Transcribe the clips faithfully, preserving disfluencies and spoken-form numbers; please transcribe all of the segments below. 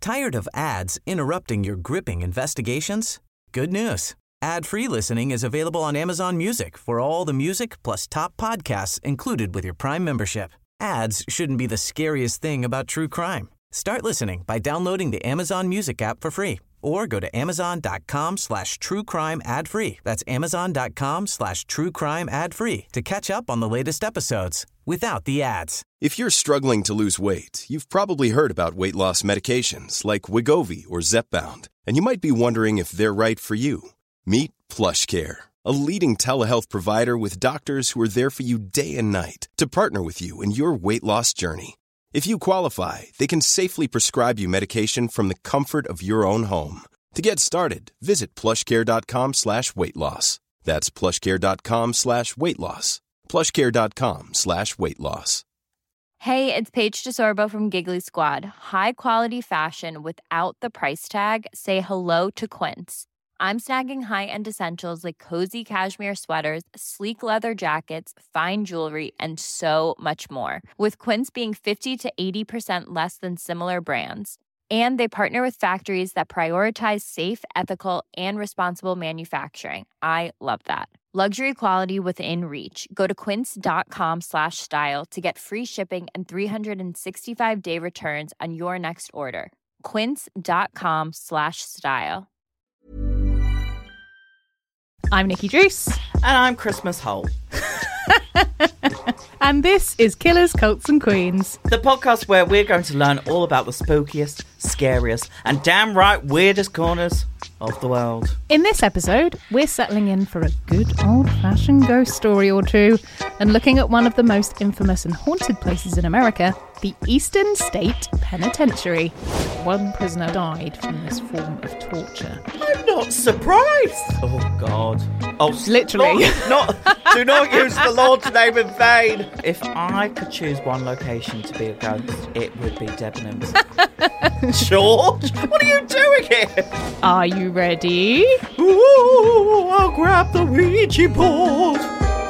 Tired of ads interrupting your gripping investigations? Good news. Ad-free listening is available on Amazon Music for all the music plus top podcasts included with your Prime membership. Ads shouldn't be the scariest thing about true crime. Start listening by downloading the Amazon Music app for free or go to amazon.com slash true crime ad free. That's amazon.com slash true crime ad free to catch up on the latest episodes without the ads. If you're struggling to lose weight, you've probably heard about weight loss medications like Wegovy or Zepbound, and you might be wondering if they're right for you. Meet PlushCare, a leading telehealth provider with doctors who are there for you day and night to partner with you in your weight loss journey. If you qualify, they can safely prescribe you medication from the comfort of your own home. To get started, visit plushcare.com slash weight loss. That's plushcare.com slash weight loss. plushcare.com slash weight loss. Hey, it's Paige DeSorbo from Giggly Squad. High quality fashion without the price tag. Say hello to Quince. I'm snagging high-end essentials like cozy cashmere sweaters, sleek leather jackets, fine jewelry, and so much more. With Quince being fifty to eighty percent less than similar brands. And they partner with factories that prioritize safe, ethical, and responsible manufacturing. I love that. Luxury quality within reach. Go to quince.com slash style to get free shipping and three sixty-five day returns on your next order. Quince.com slash style. I'm Nikki Druce. And I'm Christmas Holt. And this is Killers, Cults and Queens, the podcast where we're going to learn all about the spookiest, scariest, and damn right weirdest corners of the world. In this episode, we're settling in for a good old-fashioned ghost story or two and looking at one of the most infamous and haunted places in America, the Eastern State Penitentiary. One prisoner died from this form of torture. I'm not surprised. Oh, God. Oh, literally. Not, not, do not use the Lord's name in vain. If I could choose one location to be a ghost, it would be Debenhams. George, what are you doing here? Are you ready? Ooh, I'll grab the Ouija board.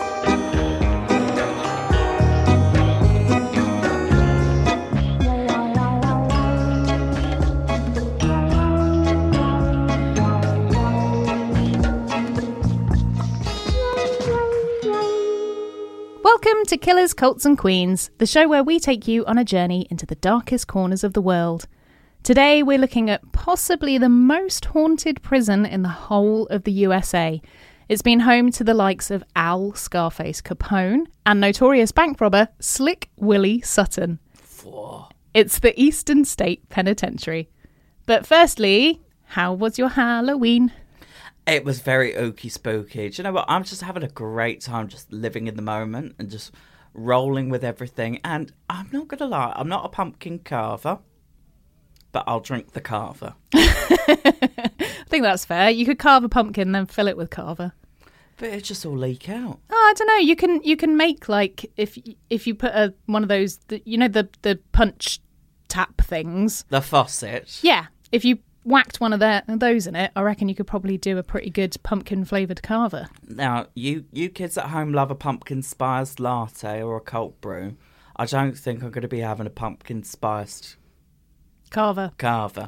Welcome to Killers, Cults and Queens, the show where we take you on a journey into the darkest corners of the world. Today we're looking at possibly the most haunted prison in the whole of the U S A. It's been home to the likes of Al Scarface Capone and notorious bank robber Slick Willie Sutton. Whoa. It's the Eastern State Penitentiary. But firstly, how was your Halloween? It was very ooky spooky. Do you know what? I'm just having a great time just living in the moment and just rolling with everything. And I'm not going to lie, I'm not a pumpkin carver, but I'll drink the carver. I think that's fair. You could carve a pumpkin, then fill it with carver. But it just all leak out. Oh, I don't know. You can you can make like if if you put a one of those, the, you know, the the punch tap things. The faucet. Yeah. If you whacked one of their, those in it, I reckon you could probably do a pretty good pumpkin flavoured carver. Now, you, you kids at home love a pumpkin spiced latte or a cold brew. I don't think I'm going to be having a pumpkin spiced carver. Carver.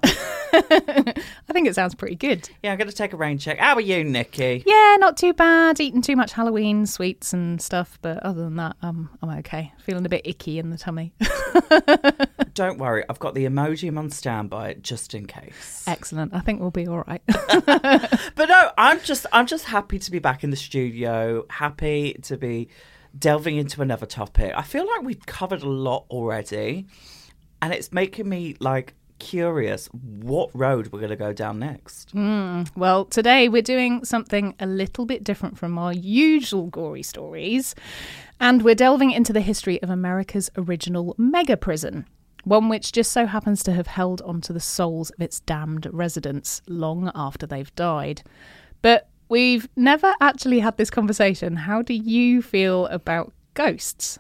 I think it sounds pretty good. Yeah, I'm going to take a rain check. How are you, Nikki? Yeah, not too bad. Eating too much Halloween sweets and stuff, but other than that, um, I'm okay. Feeling a bit icky in the tummy. Don't worry, I've got the emoji on standby just in case. Excellent. I think we'll be all right. But no, I'm just I'm just happy to be back in the studio, happy to be delving into another topic. I feel like we've covered a lot already, and it's making me like curious what road we're going to go down next. Mm, well, today we're doing something a little bit different from our usual gory stories, and we're delving into the history of America's original mega prison. One which just so happens to have held onto the souls of its damned residents long after they've died. But we've never actually had this conversation. How do you feel about ghosts?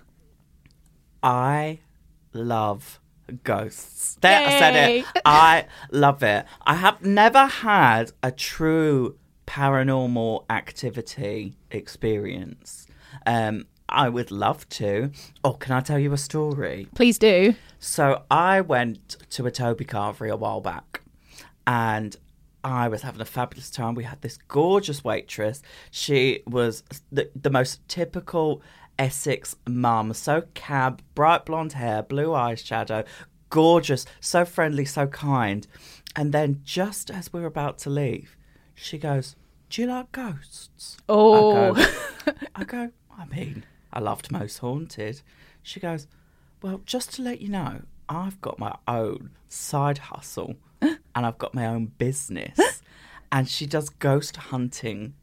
I love ghosts. There, Yay. I said it. I love it. I have never had a true paranormal activity experience. Um, I would love to. Oh, can I tell you a story? Please do. So I went to a Toby Carvery a while back, and I was having a fabulous time. We had this gorgeous waitress. She was the, the most typical Essex mum. So cab, bright blonde hair, blue eyeshadow, gorgeous, so friendly, so kind. And then just as we were about to leave, she goes, do you like ghosts? Oh. I go, I go, I mean, I loved Most Haunted. She goes, well, just to let you know, I've got my own side hustle and I've got my own business. And she does ghost hunting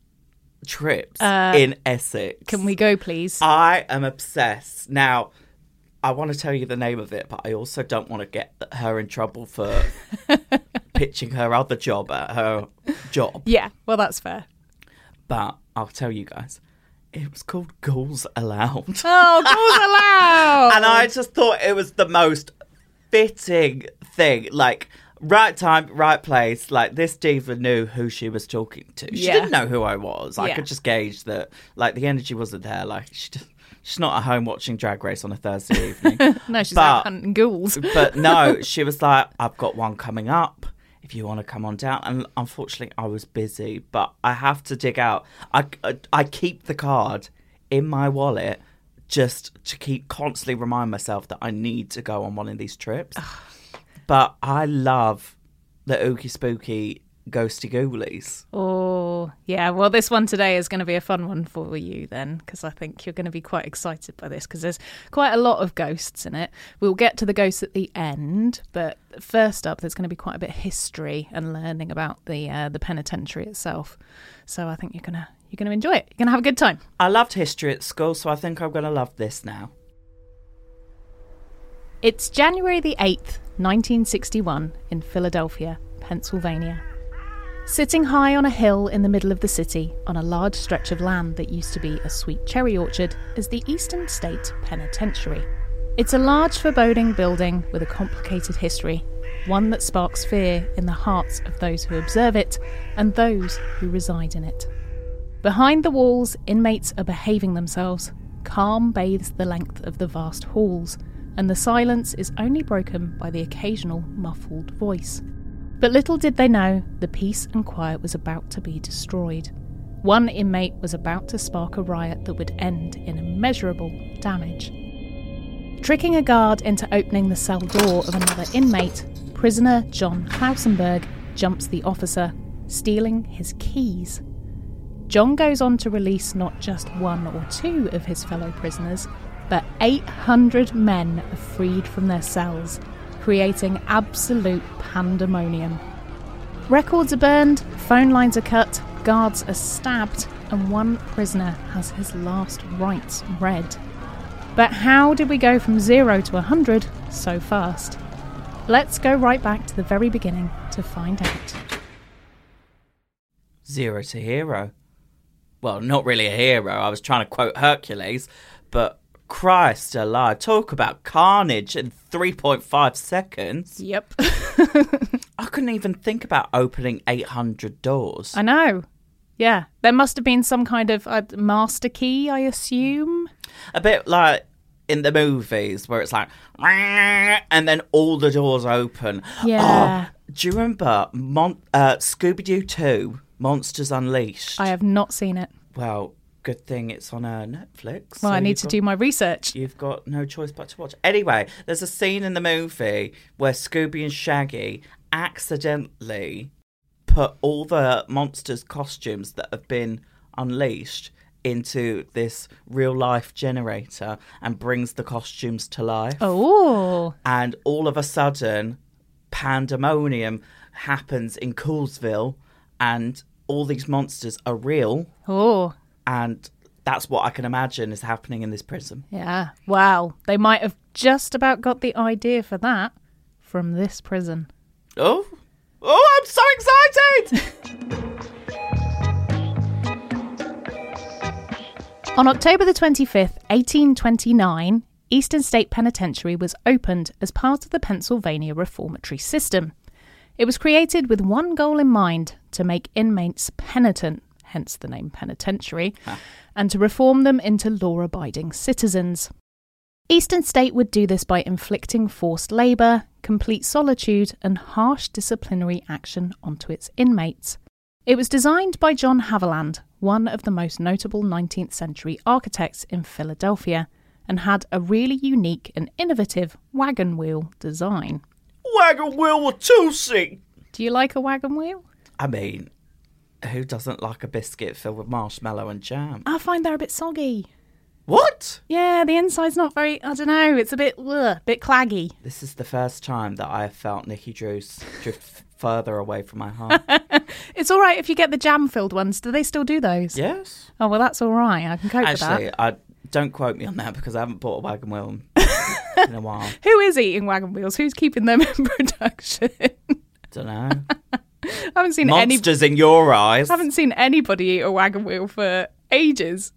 trips uh, in Essex. Can we go, please? I am obsessed. Now, I want to tell you the name of it, but I also don't want to get her in trouble for pitching her other job at her job. Yeah, well, that's fair. But I'll tell you guys, it was called Ghouls Allowed. Oh, Ghouls Allowed! And I just thought it was the most fitting thing. Like, right time, right place. Like, this diva knew who she was talking to. She Yeah. didn't know who I was. I Yeah. could just gauge that, like, the energy wasn't there. Like, she just, she's not at home watching Drag Race on a Thursday evening. No, she's But- out hunting ghouls. But no, she was like, I've got one coming up if you want to come on down. And unfortunately, I was busy, but I have to dig out. I, I, I keep the card in my wallet just to keep constantly remind myself that I need to go on one of these trips. But I love the ooky spooky ghosty ghoulies. Oh, yeah. Well, this one today is going to be a fun one for you then, because I think you're going to be quite excited by this, because there's quite a lot of ghosts in it. We'll get to the ghosts at the end, but first up, there's going to be quite a bit of history and learning about the uh, the penitentiary itself. So I think you're gonna you're gonna enjoy it. You're gonna have a good time. I loved history at school, so I think I'm going to love this now. It's January the eighth, nineteen sixty-one, in Philadelphia, Pennsylvania. Sitting high on a hill in the middle of the city, on a large stretch of land that used to be a sweet cherry orchard, is the Eastern State Penitentiary. It's a large, foreboding building with a complicated history, one that sparks fear in the hearts of those who observe it and those who reside in it. Behind the walls, inmates are behaving themselves. Calm bathes the length of the vast halls, and the silence is only broken by the occasional muffled voice. But little did they know, the peace and quiet was about to be destroyed. One inmate was about to spark a riot that would end in immeasurable damage. Tricking a guard into opening the cell door of another inmate, prisoner John Klausenberg jumps the officer, stealing his keys. John goes on to release not just one or two of his fellow prisoners, but eight hundred men are freed from their cells, creating absolute pandemonium. Records are burned, phone lines are cut, guards are stabbed, and one prisoner has his last rites read. But how did we go from zero to a hundred so fast? Let's go right back to the very beginning to find out. Zero to hero. Well, not really a hero. I was trying to quote Hercules, but Christ alive. Talk about carnage in three point five seconds. Yep. I couldn't even think about opening eight hundred doors. I know. Yeah. There must have been some kind of uh, master key, I assume. A bit like in the movies where it's like, and then all the doors open. Yeah. Oh, do you remember Mon- uh, Scooby-Doo two, Monsters Unleashed? I have not seen it. Well, good thing it's on uh, Netflix. Well, so I need you've to got- do my research. You've got no choice but to watch. Anyway, there's a scene in the movie where Scooby and Shaggy accidentally put all the monsters' costumes that have been unleashed into this real-life generator and brings the costumes to life. Oh. And all of a sudden, pandemonium happens in Coolsville, and all these monsters are real. Oh. And that's what I can imagine is happening in this prison. Yeah. Wow. They might have just about got the idea for that from this prison. Oh, oh, I'm so excited! On October the twenty-fifth, eighteen twenty-nine, Eastern State Penitentiary was opened as part of the Pennsylvania reformatory system. It was created with one goal in mind, to make inmates penitent, hence the name penitentiary, Huh. and to reform them into law-abiding citizens. Eastern State would do this by inflicting forced labour, complete solitude, and harsh disciplinary action onto its inmates. It was designed by John Haviland, one of the most notable nineteenth century architects in Philadelphia, and had a really unique and innovative wagon wheel design. Wagon wheel with two seats. Do you like a wagon wheel? I mean, who doesn't like a biscuit filled with marshmallow and jam? I find they're a bit soggy. What? Yeah, the inside's not very, I don't know, it's a bit, ugh, bit claggy. This is the first time that I have felt Nikki Drew's drift further away from my heart. It's all right if you get the jam-filled ones. Do they still do those? Yes. Oh, well, that's all right. I can cope with that. Actually, I don't quote me on that because I haven't bought a wagon wheel in a while. Who is eating wagon wheels? Who's keeping them in production? Don't know. I haven't seen any. Monsters in your eyes. I haven't seen anybody eat a wagon wheel for ages.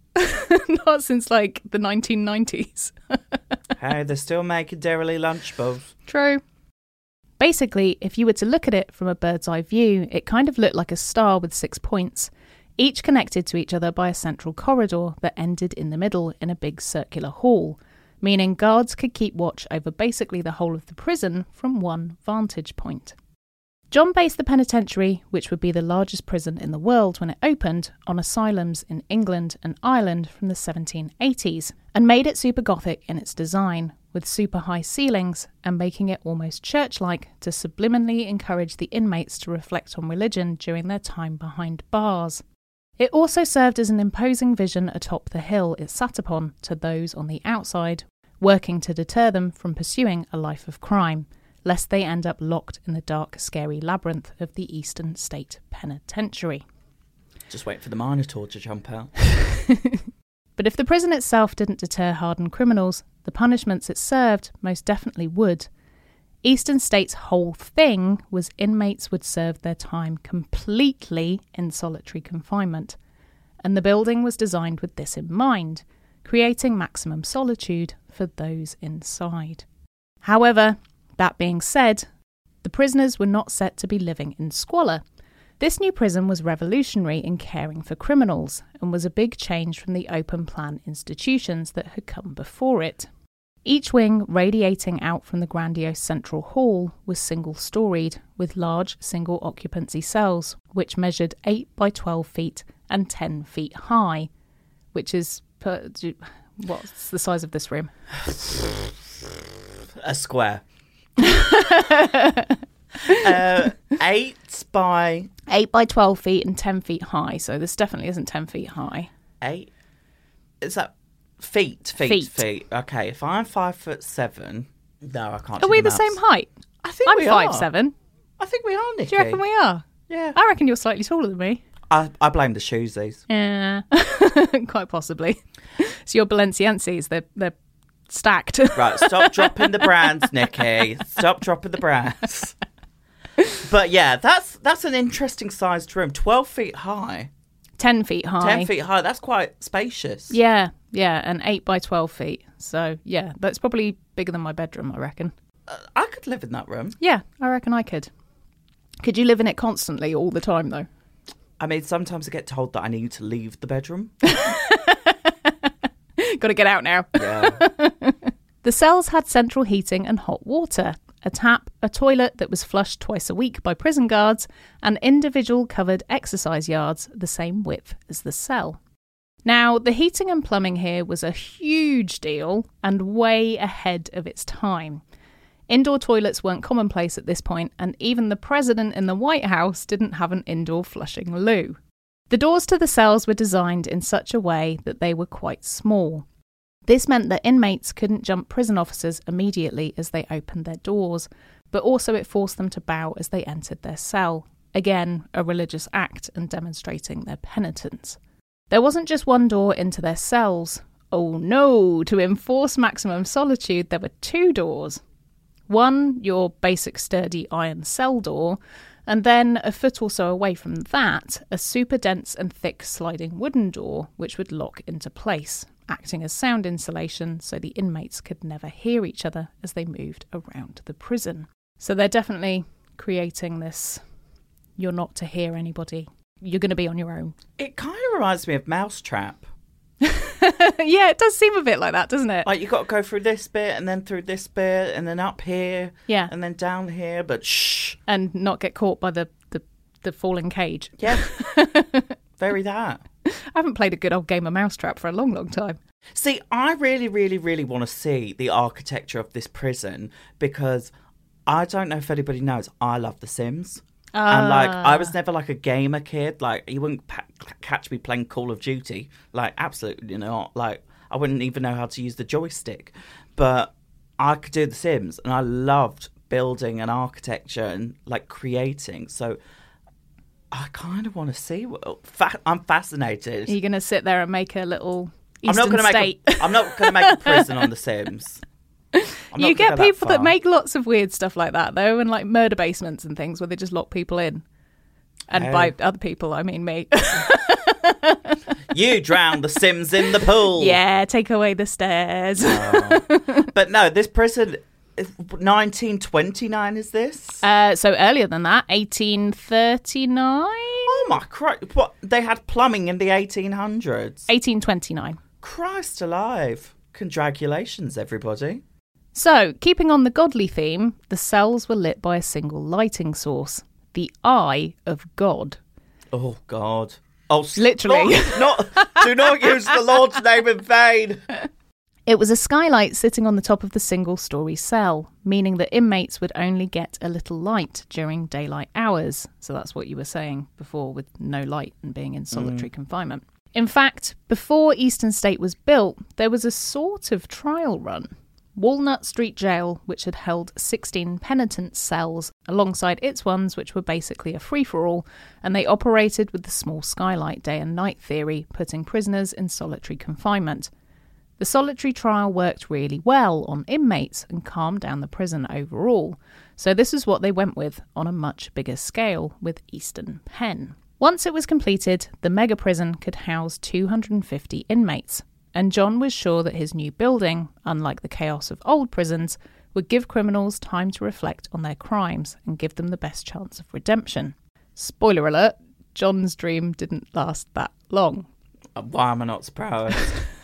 Not since like the nineteen nineties. Hey, they're still making Dairy Lunchables. True. Basically, if you were to look at it from a bird's eye view, it kind of looked like a star with six points, each connected to each other by a central corridor that ended in the middle in a big circular hall, meaning guards could keep watch over basically the whole of the prison from one vantage point. John based the penitentiary, which would be the largest prison in the world when it opened, on asylums in England and Ireland from the seventeen eighties, and made it super Gothic in its design, with super high ceilings and making it almost church-like to subliminally encourage the inmates to reflect on religion during their time behind bars. It also served as an imposing vision atop the hill it sat upon to those on the outside, working to deter them from pursuing a life of crime, lest they end up locked in the dark, scary labyrinth of the Eastern State Penitentiary. Just wait for the Minotaur to jump out. But if the prison itself didn't deter hardened criminals, the punishments it served most definitely would. Eastern State's whole thing was inmates would serve their time completely in solitary confinement, and the building was designed with this in mind, creating maximum solitude for those inside. However, that being said, the prisoners were not set to be living in squalor. This new prison was revolutionary in caring for criminals and was a big change from the open plan institutions that had come before it. Each wing radiating out from the grandiose central hall was single-storied, with large single-occupancy cells, which measured eight by twelve feet and ten feet high, which is, per, what's the size of this room? A square. uh, eight by... eight by twelve feet and ten feet high, so this definitely isn't ten feet high. Eight? Is that... Feet, feet, Feet. feet. Okay, if I'm five foot seven, no, I can't. Are do we the the same maths. height? I think I'm we five are. seven. I think we are, Nikki. Do you reckon we are? Yeah. I reckon you're slightly taller than me. I, I blame the shoesies. Yeah, quite possibly. So your Balenciennes, they're they're stacked. Right, stop dropping the brands, Nikki. Stop dropping the brands. But yeah, that's that's an interesting sized room. Twelve feet high. Ten feet high. Ten feet high. That's quite spacious. Yeah, yeah, and eight by twelve feet. So yeah, that's probably bigger than my bedroom, I reckon. Uh, I could live in that room. Yeah, I reckon I could. Could you live in it constantly all the time, though? I mean, sometimes I get told that I need to leave the bedroom. Got to get out now. Yeah. The cells had central heating and hot water, a tap, a toilet that was flushed twice a week by prison guards, and individual covered exercise yards the same width as the cell. Now, the heating and plumbing here was a huge deal and way ahead of its time. Indoor toilets weren't commonplace at this point, and even the president in the White House didn't have an indoor flushing loo. The doors to the cells were designed in such a way that they were quite small. This meant that inmates couldn't jump prison officers immediately as they opened their doors, but also it forced them to bow as they entered their cell. Again, a religious act and demonstrating their penitence. There wasn't just one door into their cells. Oh no, to enforce maximum solitude, there were two doors. One, your basic sturdy iron cell door, and then a foot or so away from that, a super dense and thick sliding wooden door which would lock into place, acting as sound insulation so the inmates could never hear each other as they moved around the prison. So they're definitely creating this you're not to hear anybody you're going to be on your own. It kind of reminds me of Mousetrap. Yeah, it does seem a bit like that, doesn't it? Like, you've got to go through this bit and then through this bit and then up here. Yeah. And then down here, but shh. And not get caught by the, the, the falling cage. Yeah. Very that. I haven't played a good old game of Mousetrap for a long, long time. See, I really, really, really want to see the architecture of this prison because I don't know if anybody knows, I love The Sims. Ah. And, like, I was never, like, a gamer kid. Like, you wouldn't pa- catch me playing Call of Duty. Like, absolutely not. Like, I wouldn't even know how to use the joystick. But I could do The Sims, and I loved building an architecture and, like, creating. So I kind of want to see what... Fa- I'm fascinated. Are you going to sit there and make a little Eastern I'm not gonna state? Make a, I'm not going to make a prison on The Sims. I'm not You gonna get go that people that, far. make lots of weird stuff like that, though, and like murder basements and things where they just lock people in. And Hey. by other people, I mean me. You drowned The Sims in the pool. Yeah, take away the stairs. Oh. But no, this prison, nineteen twenty-nine is this? Uh, so earlier than that, eighteen thirty-nine? Oh my Christ. What? They had plumbing in the eighteen hundreds. eighteen twenty-nine. Christ alive. Congratulations, everybody. So, keeping on the godly theme, the cells were lit by a single lighting source, the Eye of God. Oh, God. Oh, s- Literally. Not, not, do not use the Lord's name in vain. It was a skylight sitting on the top of the single-storey cell, meaning that inmates would only get a little light during daylight hours. So that's what you were saying before with no light and being in solitary mm. confinement. In fact, before Eastern State was built, there was a sort of trial run. Walnut Street Jail, which had held sixteen penitent cells, alongside its ones, which were basically a free-for-all, and they operated with the small skylight day and night theory, putting prisoners in solitary confinement. The solitary trial worked really well on inmates and calmed down the prison overall, so this is what they went with on a much bigger scale with Eastern Pen. Once it was completed, the mega prison could house two hundred fifty inmates, and John was sure that his new building, unlike the chaos of old prisons, would give criminals time to reflect on their crimes and give them the best chance of redemption. Spoiler alert, John's dream didn't last that long. Why am I not surprised?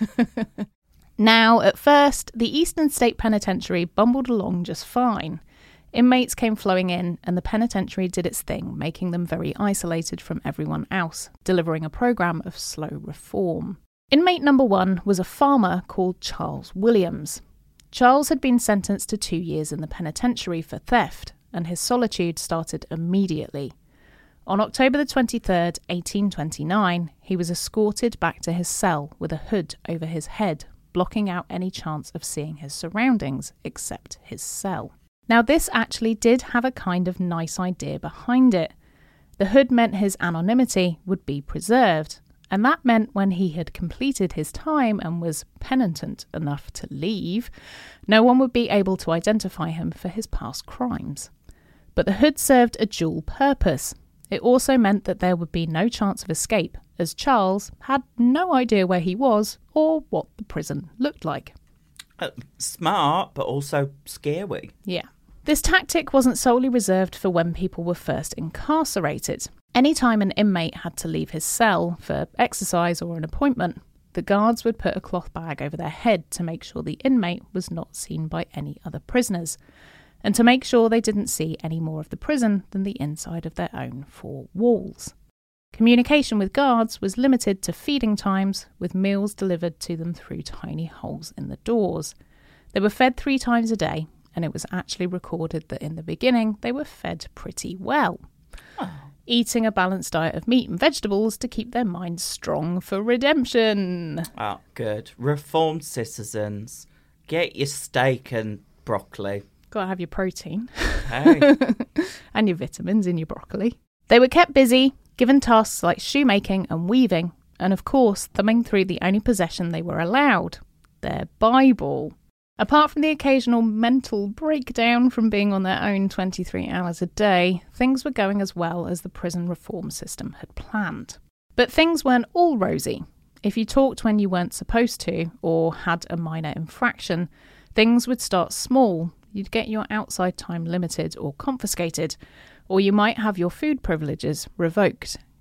Now, at first, the Eastern State Penitentiary bumbled along just fine. Inmates came flowing in, and the penitentiary did its thing, making them very isolated from everyone else, delivering a program of slow reform. Inmate number one was a farmer called Charles Williams. Charles had been sentenced to two years in the penitentiary for theft, and his solitude started immediately. On October the twenty-third, eighteen twenty-nine, he was escorted back to his cell with a hood over his head, blocking out any chance of seeing his surroundings except his cell. Now, this actually did have a kind of nice idea behind it. The hood meant his anonymity would be preserved, and that meant when he had completed his time and was penitent enough to leave, no one would be able to identify him for his past crimes. But the hood served a dual purpose. It also meant that there would be no chance of escape, as Charles had no idea where he was or what the prison looked like. Uh, smart, but also scary. Yeah. This tactic wasn't solely reserved for when people were first incarcerated. Anytime an inmate had to leave his cell for exercise or an appointment, the guards would put a cloth bag over their head to make sure the inmate was not seen by any other prisoners, and to make sure they didn't see any more of the prison than the inside of their own four walls. Communication with guards was limited to feeding times, with meals delivered to them through tiny holes in the doors. They were fed three times a day, and it was actually recorded that in the beginning they were fed pretty well, oh. eating a balanced diet of meat and vegetables to keep their minds strong for redemption. Oh, good. Reformed citizens, get your steak and broccoli. Got to have your protein. Hey. And your vitamins in your broccoli. They were kept busy, given tasks like shoemaking and weaving, and of course thumbing through the only possession they were allowed, their Bible. Apart from the occasional mental breakdown from being on their own twenty-three hours a day, things were going as well as the prison reform system had planned. But things weren't all rosy. If you talked when you weren't supposed to, or had a minor infraction, things would start small. You'd get your outside time limited or confiscated, or you might have your food privileges revoked,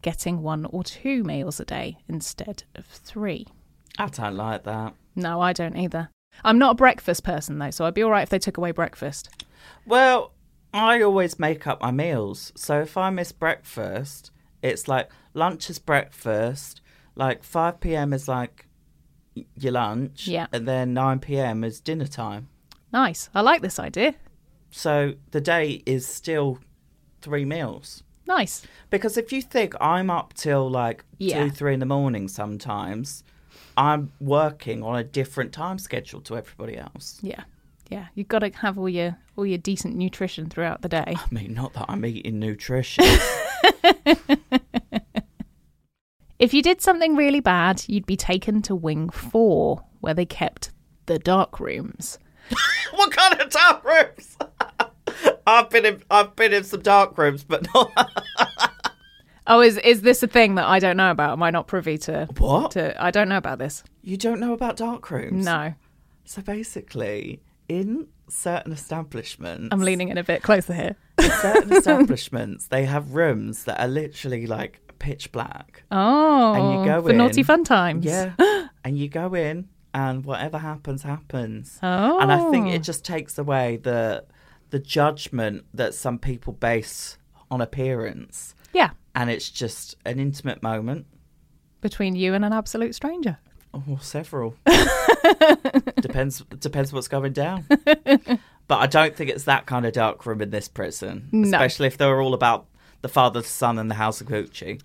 getting one or two meals a day instead of three. I don't like that. No, I don't either. I'm not a breakfast person, though, so I'd be all right if they took away breakfast. Well, I always make up my meals. So if I miss breakfast, it's like lunch is breakfast, like five p.m. is like your lunch, yeah. and then nine p.m. is dinner time. Nice. I like this idea. So the day is still three meals. Nice. Because if you think I'm up till like yeah. two, three in the morning sometimes, I'm working on a different time schedule to everybody else. Yeah. Yeah. You've got to have all your all your decent nutrition throughout the day. I mean, not that I'm eating nutrition. If you did something really bad, you'd be taken to Wing four, where they kept the dark rooms. What kind of dark rooms? I've been in I've been in some dark rooms, but not. Oh, is is this a thing that I don't know about? Am I not privy to what? To, I don't know about this. You don't know about dark rooms? No. So basically, in certain establishments, I'm leaning in a bit closer here. In certain establishments, they have rooms that are literally like pitch black. Oh, and you go for in, naughty fun times. Yeah, and you go in, and whatever happens, happens. Oh, and I think it just takes away the the judgment that some people base on appearance. Yeah, and it's just an intimate moment between you and an absolute stranger. Oh, several. depends depends what's going down. But I don't think it's that kind of dark room in this prison, no. Especially if they were all about the father, the son, and the House of Gucci.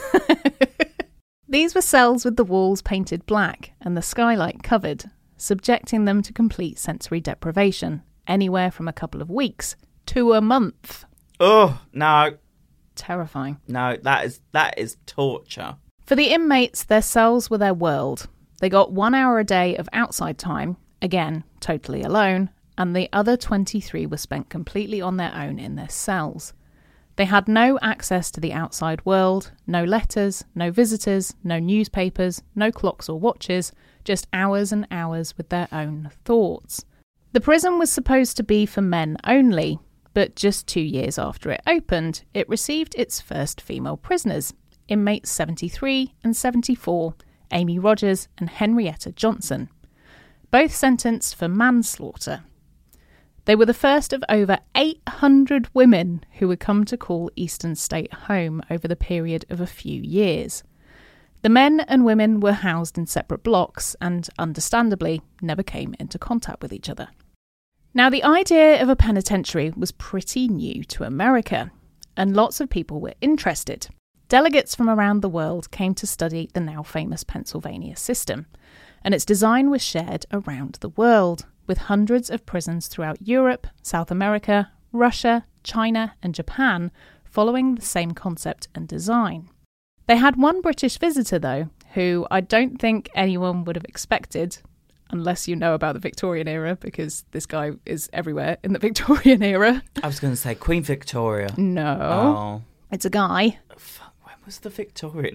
These were cells with the walls painted black and the skylight covered, subjecting them to complete sensory deprivation, anywhere from a couple of weeks to a month. Oh, no. Terrifying. No, that is that is torture. For the inmates, their cells were their world. They got one hour a day of outside time, again, totally alone, and the other twenty-three were spent completely on their own in their cells. They had no access to the outside world, no letters, no visitors, no newspapers, no clocks or watches, just hours and hours with their own thoughts. The prison was supposed to be for men only, but just two years after it opened, it received its first female prisoners, inmates seventy-three and seventy-four, Amy Rogers and Henrietta Johnson, both sentenced for manslaughter. They were the first of over eight hundred women who would come to call Eastern State home over the period of a few years. The men and women were housed in separate blocks and, understandably, never came into contact with each other. Now, the idea of a penitentiary was pretty new to America, and lots of people were interested. Delegates from around the world came to study the now famous Pennsylvania system, and its design was shared around the world, with hundreds of prisons throughout Europe, South America, Russia, China, and Japan following the same concept and design. They had one British visitor, though, who I don't think anyone would have expected, unless you know about the Victorian era, because this guy is everywhere in the Victorian era. I was going to say Queen Victoria. No. Oh. It's a guy. Fuck, when was the Victorian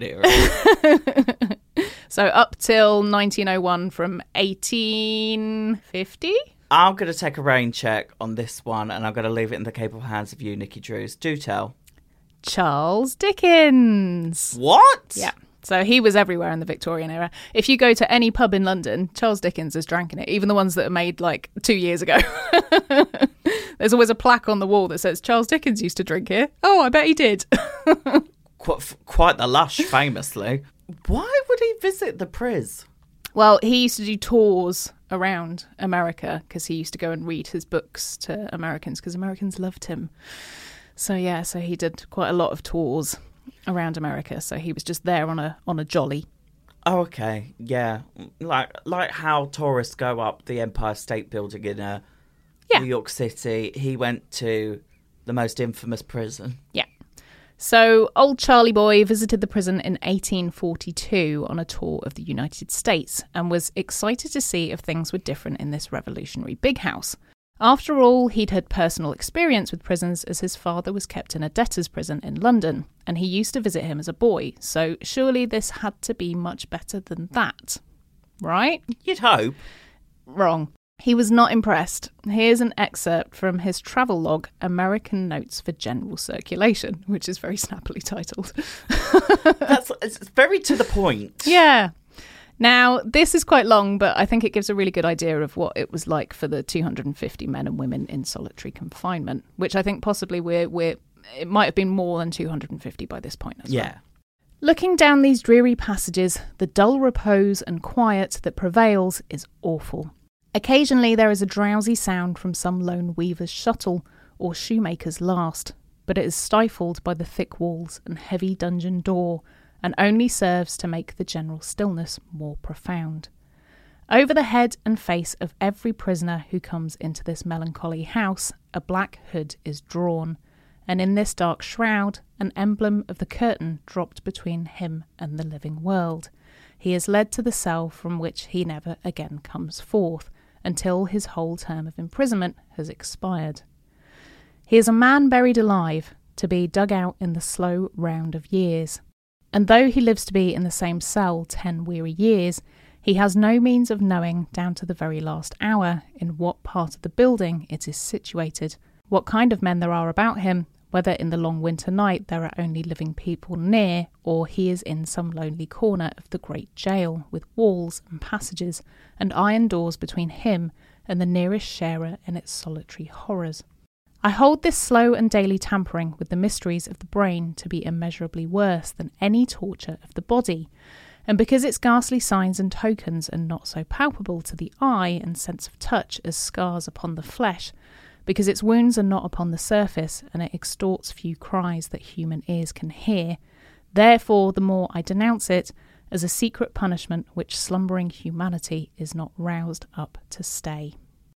era? So up till nineteen oh one from eighteen fifty? I'm going to take a rain check on this one, and I'm going to leave it in the capable hands of you, Nikki Drews. Do tell. Charles Dickens. What? Yeah. So he was everywhere in the Victorian era. If you go to any pub in London, Charles Dickens is drank in it, even the ones that are made like two years ago. There's always a plaque on the wall that says, Charles Dickens used to drink here. Oh, I bet he did. Quite, quite the lush, famously. Why would he visit the Priz? Well, he used to do tours around America because he used to go and read his books to Americans because Americans loved him. So, yeah, so he did quite a lot of tours around America. So he was just there on a on a jolly. Oh, okay. Yeah. Like like how tourists go up the Empire State Building in uh, yeah. New York City. He went to the most infamous prison. Yeah. So old Charlie Boy visited the prison in eighteen forty-two on a tour of the United States and was excited to see if things were different in this revolutionary big house. After all, he'd had personal experience with prisons as his father was kept in a debtor's prison in London, and he used to visit him as a boy, so surely this had to be much better than that. Right? You'd hope. Wrong. He was not impressed. Here's an excerpt from his travel log, American Notes for General Circulation, which is very snappily titled. That's it's very to the point. Yeah. Now, this is quite long, but I think it gives a really good idea of what it was like for the two hundred fifty men and women in solitary confinement, which I think possibly we're, we're it might have been more than two hundred fifty by this point as yeah. well. Looking down these dreary passages, the dull repose and quiet that prevails is awful. Occasionally there is a drowsy sound from some lone weaver's shuttle or shoemaker's last, but it is stifled by the thick walls and heavy dungeon door, and only serves to make the general stillness more profound. Over the head and face of every prisoner who comes into this melancholy house, a black hood is drawn, and in this dark shroud, an emblem of the curtain dropped between him and the living world. He is led to the cell from which he never again comes forth, until his whole term of imprisonment has expired. He is a man buried alive, to be dug out in the slow round of years. And though he lives to be in the same cell ten weary years, he has no means of knowing down to the very last hour in what part of the building it is situated, what kind of men there are about him, whether in the long winter night there are only living people near, or he is in some lonely corner of the great jail, with walls and passages and iron doors between him and the nearest sharer in its solitary horrors. I hold this slow and daily tampering with the mysteries of the brain to be immeasurably worse than any torture of the body, and because its ghastly signs and tokens are not so palpable to the eye and sense of touch as scars upon the flesh, because its wounds are not upon the surface, and it extorts few cries that human ears can hear, therefore the more I denounce it as a secret punishment which slumbering humanity is not roused up to stay.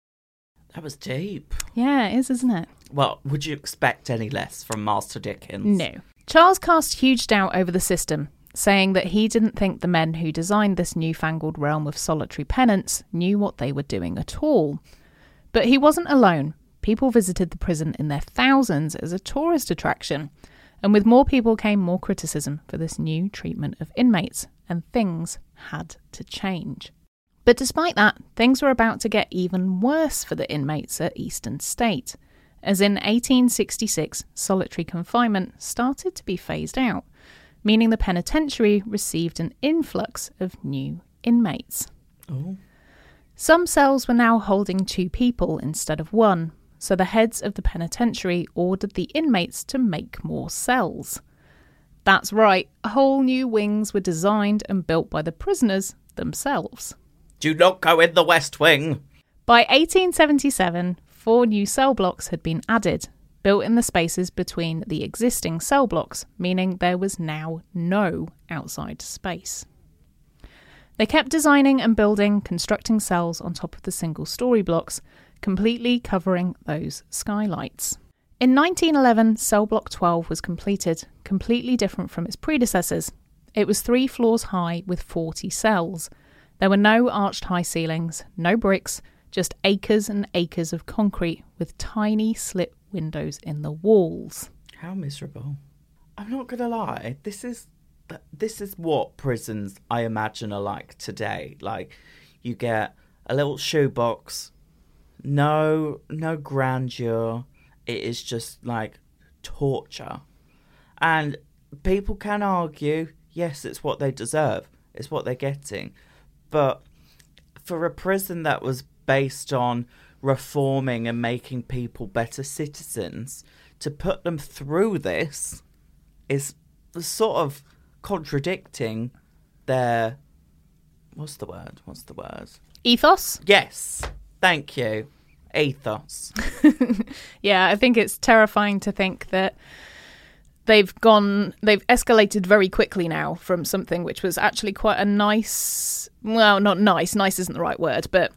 That was deep. Yeah, it is, isn't it? Well, would you expect any less from Master Dickens? No. Charles cast huge doubt over the system, saying that he didn't think the men who designed this newfangled realm of solitary penance knew what they were doing at all. But he wasn't alone. People visited the prison in their thousands as a tourist attraction, and with more people came more criticism for this new treatment of inmates, and things had to change. But despite that, things were about to get even worse for the inmates at Eastern State, as in eighteen sixty-six, solitary confinement started to be phased out, meaning the penitentiary received an influx of new inmates. Oh. Some cells were now holding two people instead of one, so the heads of the penitentiary ordered the inmates to make more cells. That's right, whole new wings were designed and built by the prisoners themselves. Do not go in the West Wing. By eighteen seventy-seven, four new cell blocks had been added, built in the spaces between the existing cell blocks, meaning there was now no outside space. They kept designing and building, constructing cells on top of the single-storey blocks, completely covering those skylights. In nineteen eleven, cell block twelve was completed, completely different from its predecessors. It was three floors high with forty cells. There were no arched high ceilings, no bricks, just acres and acres of concrete with tiny slit windows in the walls. How miserable. I'm not going to lie, this is this is what prisons, I imagine, are like today. Like, you get a little shoebox, no, no grandeur, it is just like torture. And people can argue, yes, it's what they deserve, it's what they're getting. But for a prison that was based on reforming and making people better citizens, to put them through this is sort of contradicting their... What's the word? What's the word? Ethos? Yes. Thank you. Ethos. Yeah, I think it's terrifying to think that they've gone, they've escalated very quickly now from something which was actually quite a nice, well, not nice, nice isn't the right word, but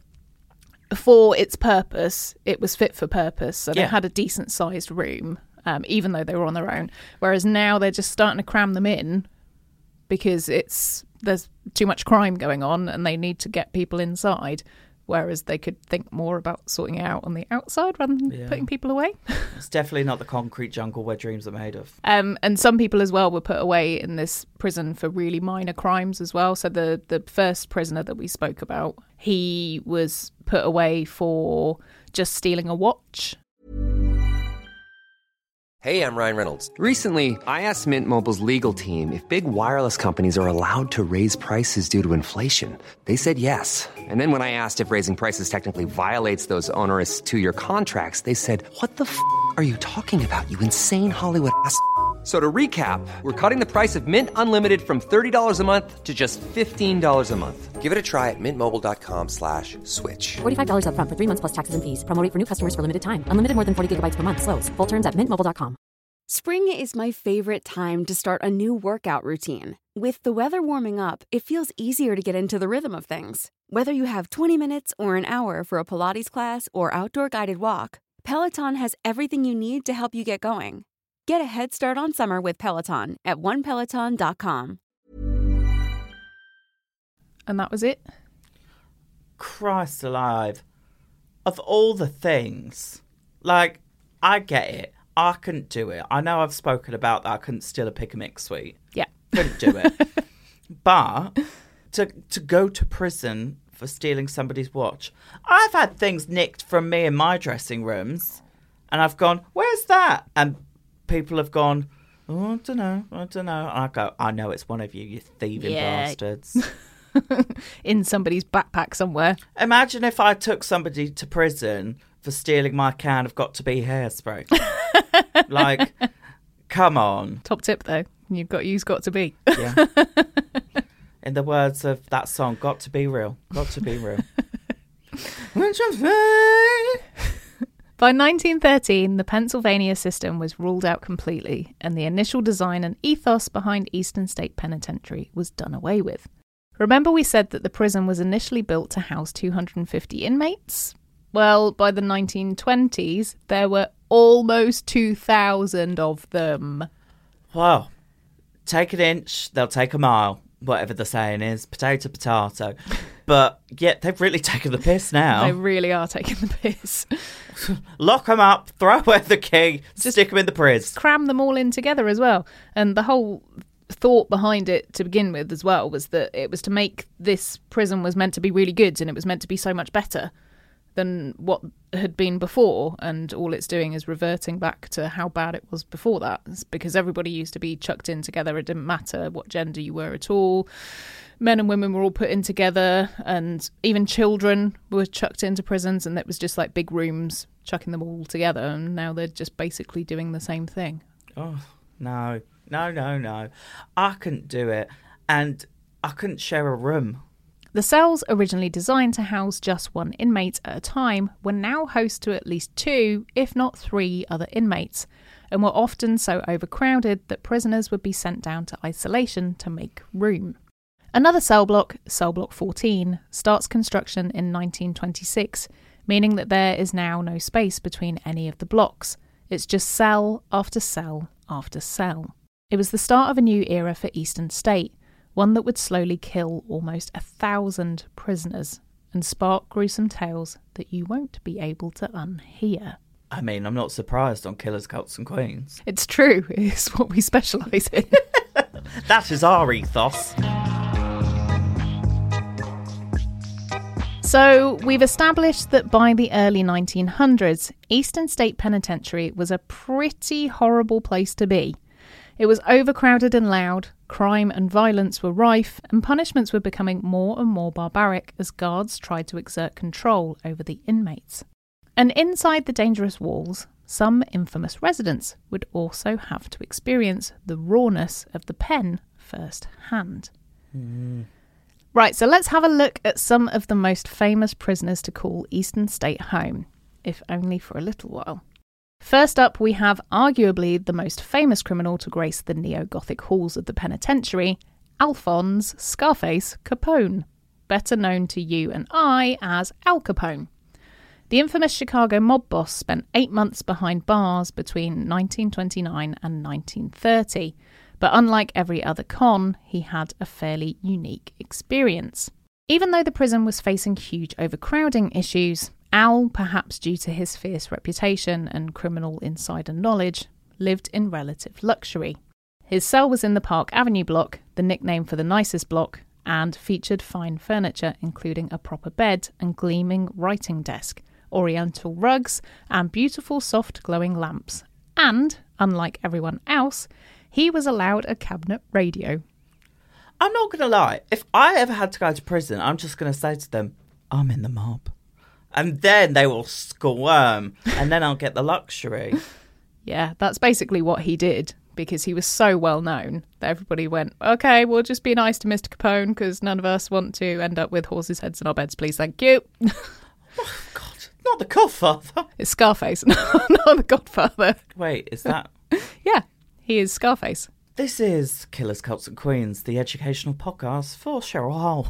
for its purpose, it was fit for purpose. So Yeah. they had a decent sized room, um, even though they were on their own. Whereas now they're just starting to cram them in because it's there's too much crime going on and they need to get people inside. whereas they could think more about sorting it out on the outside rather than Yeah. putting people away. It's definitely not the concrete jungle where dreams are made of. Um, and some people as well were put away in this prison for really minor crimes as well. So the, the first prisoner that we spoke about, he was put away for just stealing a watch. Hey, I'm Ryan Reynolds. Recently, I asked Mint Mobile's legal team if big wireless companies are allowed to raise prices due to inflation. They said yes. And then when I asked if raising prices technically violates those onerous two-year contracts, they said, what the f*** are you talking about, you insane Hollywood ass f- So to recap, we're cutting the price of Mint Unlimited from thirty dollars a month to just fifteen dollars a month. Give it a try at mintmobile.com slash switch. forty-five dollars up front for three months plus taxes and fees. Promo rate for new customers for limited time. Unlimited more than forty gigabytes per month. Slows full terms at mint mobile dot com. Spring is my favorite time to start a new workout routine. With the weather warming up, it feels easier to get into the rhythm of things. Whether you have twenty minutes or an hour for a Pilates class or outdoor guided walk, Peloton has everything you need to help you get going. Get a head start on summer with Peloton at one peloton dot com. And that was it. Christ alive. Of all the things, like, I get it. I couldn't do it. I know I've spoken about that. I couldn't steal a pick and mix sweet. Yeah. Couldn't do it. But to to go to prison for stealing somebody's watch. I've had things nicked from me in my dressing rooms, and I've gone, where's that? And people have gone, oh, I don't know, I don't know. And I go, I know it's one of you, you thieving Yeah. bastards. In somebody's backpack somewhere. Imagine if I took somebody to prison for stealing my can of Got to Be hairspray. Like, come on. Top tip though, you've got you's got to be. Yeah. In the words of that song, got to be real. Got to be real. By nineteen thirteen, the Pennsylvania system was ruled out completely, and the initial design and ethos behind Eastern State Penitentiary was done away with. Remember we said that the prison was initially built to house two hundred fifty inmates? Well, by the nineteen twenties, there were almost two thousand of them. Wow. Take an inch, they'll take a mile. Whatever the saying is. Potato, potato. But, yeah, they've really taken the piss now. They really are taking the piss. Lock them up, throw away the key, Just stick them in the prison. Cram them all in together as well. And the whole thought behind it to begin with as well was that it was to make this prison was meant to be really good, and it was meant to be so much better than what had been before, and all it's doing is reverting back to how bad it was before that. It's because everybody used to be chucked in together. It didn't matter what gender you were at all. Men and women were all put in together, and even children were chucked into prisons, and it was just like big rooms chucking them all together, and now they're just basically doing the same thing. Oh, no. No, no, no. I couldn't do it. And I couldn't share a room. The cells, originally designed to house just one inmate at a time, were now host to at least two, if not three, other inmates, and were often so overcrowded that prisoners would be sent down to isolation to make room. Another cell block, Cell Block fourteen, starts construction in nineteen twenty-six, meaning that there is now no space between any of the blocks. It's just cell after cell after cell. It was the start of a new era for Eastern State, one that would slowly kill almost a thousand prisoners and spark gruesome tales that you won't be able to unhear. I mean, I'm not surprised on Killers, Cults and Queens. It's true, it's what we specialise in. That is our ethos. So, we've established that by the early nineteen hundreds, Eastern State Penitentiary was a pretty horrible place to be. It was overcrowded and loud, crime and violence were rife, and punishments were becoming more and more barbaric as guards tried to exert control over the inmates. And inside the dangerous walls, some infamous residents would also have to experience the rawness of the pen firsthand. Mm. Right, so let's have a look at some of the most famous prisoners to call Eastern State home, if only for a little while. First up, we have arguably the most famous criminal to grace the neo-Gothic halls of the penitentiary, Alphonse Scarface Capone, better known to you and I as Al Capone. The infamous Chicago mob boss spent eight months behind bars between nineteen twenty-nine and nineteen thirty, but unlike every other con, he had a fairly unique experience. Even though the prison was facing huge overcrowding issues, Al, perhaps due to his fierce reputation and criminal insider knowledge, lived in relative luxury. His cell was in the Park Avenue block, the nickname for the nicest block, and featured fine furniture including a proper bed and gleaming writing desk, oriental rugs, and beautiful soft glowing lamps. And, unlike everyone else, he was allowed a cabinet radio. I'm not going to lie. If I ever had to go to prison, I'm just going to say to them, I'm in the mob. And then they will squirm, and then I'll get the luxury. Yeah, that's basically what he did, because he was so well known that everybody went, OK, we'll just be nice to Mister Capone because none of us want to end up with horses' heads in our beds, please, thank you. Oh, God, not the Godfather. It's Scarface, not the Godfather. Wait, is that... Yeah, he is Scarface. This is Killers, Cults and Queens, the educational podcast for Cheryl Hole.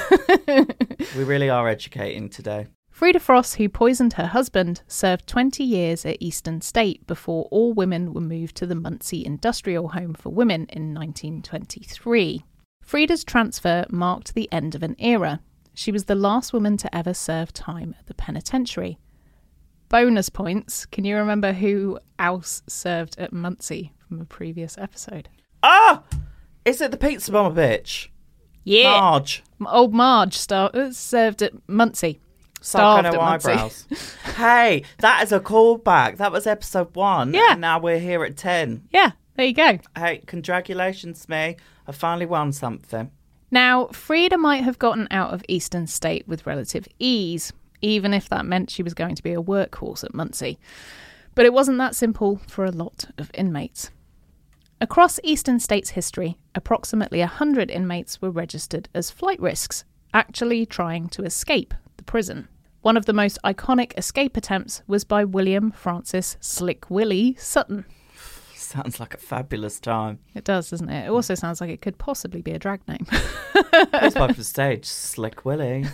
We really are educating today. Freda Frost, who poisoned her husband, served twenty years at Eastern State before all women were moved to the Muncie Industrial Home for Women in nineteen twenty-three. Freda's transfer marked the end of an era. She was the last woman to ever serve time at the penitentiary. Bonus points. Can you remember who else served at Muncie from a previous episode? Ah! Is it the pizza bomber bitch? Yeah. Marge. Old Marge star- served at Muncie. Starved Starved no at eyebrows. Hey, that is a callback. That was episode one. Yeah. And now we're here at ten. Yeah, there you go. Hey, congratulations, me. I finally won something. Now, Freda might have gotten out of Eastern State with relative ease, even if that meant she was going to be a workhorse at Muncie. But it wasn't that simple for a lot of inmates. Across Eastern State's history, approximately one hundred inmates were registered as flight risks, actually trying to escape the prison. One of the most iconic escape attempts was by William Francis Slick Willie Sutton. Sounds like a fabulous time. It does, doesn't it? It also sounds like it could possibly be a drag name. It's by the stage, Slick Willie.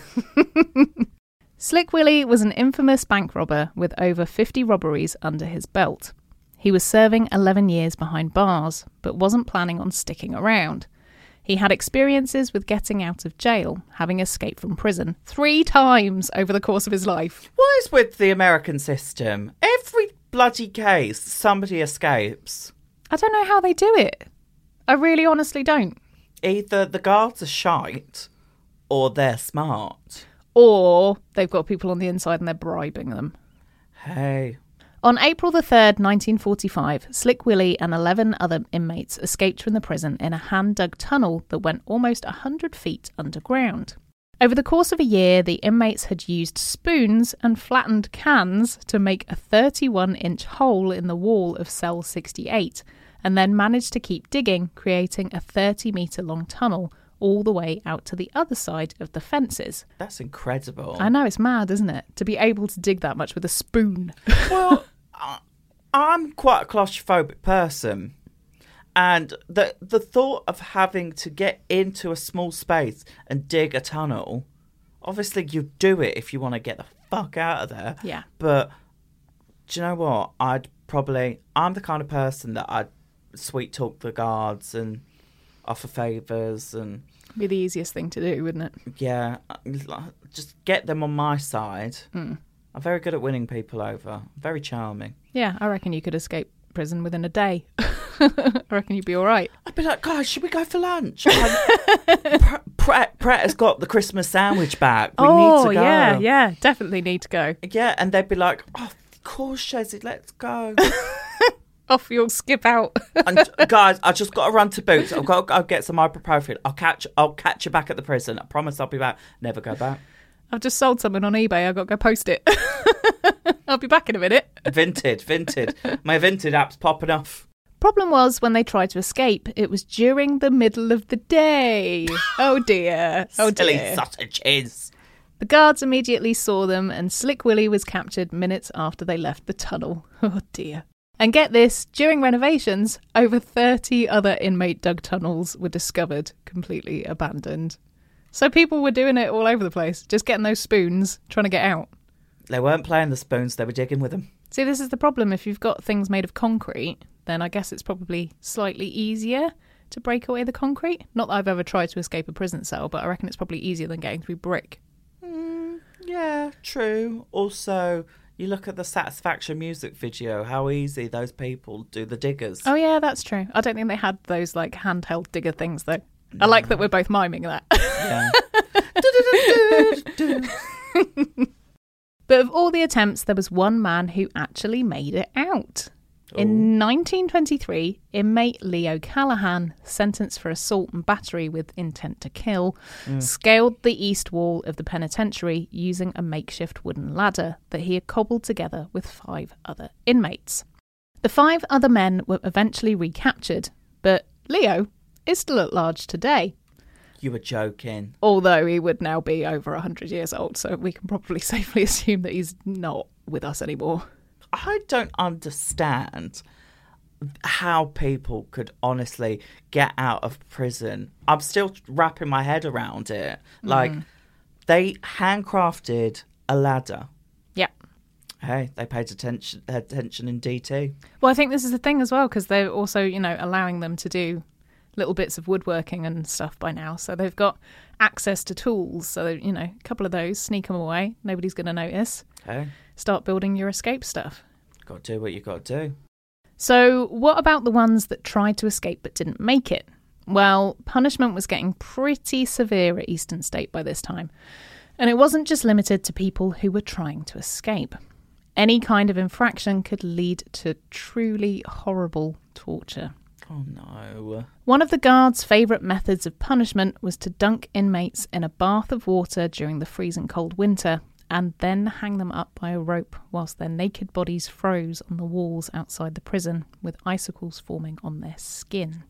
Slick Willie was an infamous bank robber with over fifty robberies under his belt. He was serving eleven years behind bars, but wasn't planning on sticking around. He had experiences with getting out of jail, having escaped from prison three times over the course of his life. What is with the American system? Every bloody case, somebody escapes. I don't know how they do it. I really honestly don't. Either the guards are shite, or they're smart. Or they've got people on the inside and they're bribing them. Hey. On April the third, nineteen forty-five, Slick Willie and eleven other inmates escaped from the prison in a hand-dug tunnel that went almost one hundred feet underground. Over the course of a year, the inmates had used spoons and flattened cans to make a thirty-one inch hole in the wall of cell sixty-eight, and then managed to keep digging, creating a thirty metre long tunnel all the way out to the other side of the fences. That's incredible. I know, it's mad, isn't it? To be able to dig that much with a spoon. Well, I'm quite a claustrophobic person. And the the thought of having to get into a small space and dig a tunnel, obviously you do it if you want to get the fuck out of there. Yeah. But do you know what? I'd probably, I'm the kind of person that I'd sweet talk the guards and offer favours and... Be the easiest thing to do, wouldn't it? Yeah, just get them on my side. Mm. I'm very good at winning people over. Very charming. Yeah, I reckon you could escape prison within a day. I reckon you'd be all right. I'd be like, guys, should we go for lunch? Pret, Pret, Pret has got the Christmas sandwich back. We oh, need to go. yeah, yeah, definitely need to go. Yeah, and they'd be like, oh, of course, Shazzy, let's go. Off you'll skip out. And guys, I just got to run to Boots. I've got to go get some ibuprofen. I'll catch, I'll catch you back at the prison. I promise I'll be back. Never go back. I've just sold something on eBay. I've got to go post it. I'll be back in a minute. Vinted, Vinted. My Vinted app's popping off. Problem was, when they tried to escape, it was during the middle of the day. Oh dear. Oh Silly dear. sausages. The guards immediately saw them, and Slick Willie was captured minutes after they left the tunnel. Oh dear. And get this, during renovations, over thirty other inmate dug tunnels were discovered, completely abandoned. So people were doing it all over the place, just getting those spoons, trying to get out. They weren't playing the spoons, they were digging with them. See, this is the problem. If you've got things made of concrete, then I guess it's probably slightly easier. to break away the concrete. Not that I've ever tried to escape a prison cell, but I reckon it's probably easier than getting through brick. Mm, yeah, true. Also, you look at the Satisfaction music video, how easy those people do the diggers. Oh, yeah, that's true. I don't think they had those, like, handheld digger things, though. No. I like that we're both miming that. Yeah. But of all the attempts, there was one man who actually made it out. Ooh. In nineteen twenty-three, inmate Leo Callahan, sentenced for assault and battery with intent to kill, mm. scaled the east wall of the penitentiary using a makeshift wooden ladder that he had cobbled together with five other inmates. The five other men were eventually recaptured, but Leo is still at large today. You were joking. Although he would now be over one hundred years old, so we can probably safely assume that he's not with us anymore. I don't understand how people could honestly get out of prison. I'm still wrapping my head around it. Like, mm. they handcrafted a ladder. Yeah. Hey, they paid attention, attention in D T. Well, I think this is the thing as well, because they're also, you know, allowing them to do little bits of woodworking and stuff by now. So they've got access to tools. So, you know, a couple of those, sneak them away. Nobody's going to notice. Okay. Start building your escape stuff. Got to do what you got to do. So what about the ones that tried to escape but didn't make it? Well, punishment was getting pretty severe at Eastern State by this time. And it wasn't just limited to people who were trying to escape. Any kind of infraction could lead to truly horrible torture. Oh, no. One of the guards' favourite methods of punishment was to dunk inmates in a bath of water during the freezing cold winter and then hang them up by a rope whilst their naked bodies froze on the walls outside the prison with icicles forming on their skin.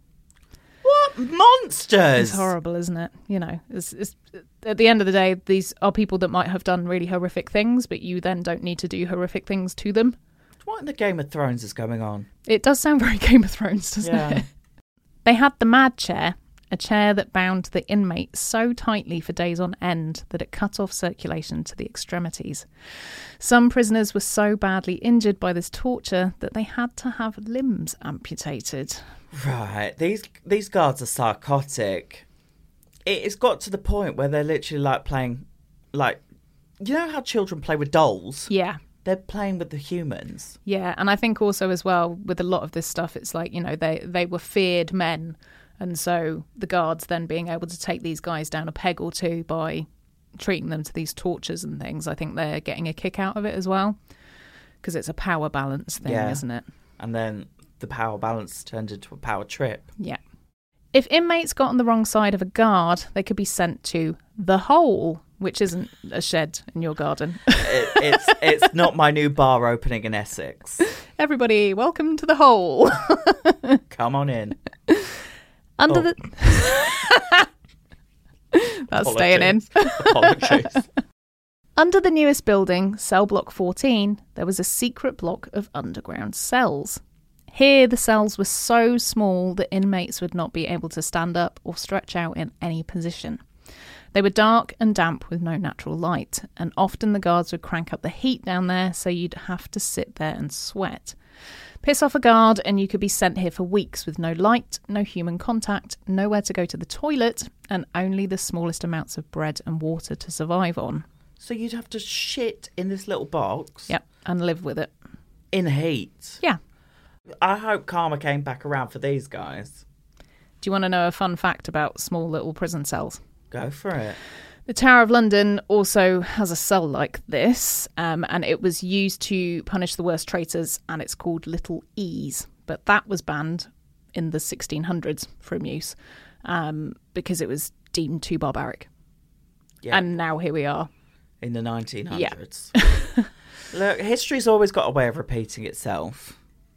What monsters! It's horrible, isn't it? You know, it's, it's, at the end of the day, these are people that might have done really horrific things, but you then don't need to do horrific things to them. What in the Game of Thrones is going on? It does sound very Game of Thrones, doesn't yeah. it? They had the mad chair, a chair that bound the inmate so tightly for days on end that it cut off circulation to the extremities. Some prisoners were so badly injured by this torture that they had to have limbs amputated. Right, these these guards are psychotic. It's got to the point where they're literally like playing, like, you know how children play with dolls? Yeah. They're playing with the humans. Yeah, and I think also as well, with a lot of this stuff, it's like, you know, they, they were feared men. And so the guards then being able to take these guys down a peg or two by treating them to these tortures and things, I think they're getting a kick out of it as well. Because it's a power balance thing, yeah. isn't it? And then the power balance turned into a power trip. Yeah. If inmates got on the wrong side of a guard, they could be sent to the hole, which isn't a shed in your garden. it, it's it's not my new bar opening in Essex. Everybody, welcome to the hole. Come on in. Under oh. the... That's Apologies. staying in. Apologies. Under the newest building, cell block fourteen, there was a secret block of underground cells. Here, the cells were so small that inmates would not be able to stand up or stretch out in any position. They were dark and damp with no natural light, and often the guards would crank up the heat down there so you'd have to sit there and sweat. Piss off a guard and you could be sent here for weeks with no light, no human contact, nowhere to go to the toilet, and only the smallest amounts of bread and water to survive on. So you'd have to shit in this little box? Yep, and live with it. In heat? Yeah. I hope karma came back around for these guys. Do you want to know a fun fact about small little prison cells? Go for it. The Tower of London also has a cell like this, um, and it was used to punish the worst traitors, and it's called Little Ease. But that was banned in the sixteen hundreds from use um, because it was deemed too barbaric. Yeah. And now here we are. In the nineteen hundreds. Yeah. Look, history's always got a way of repeating itself.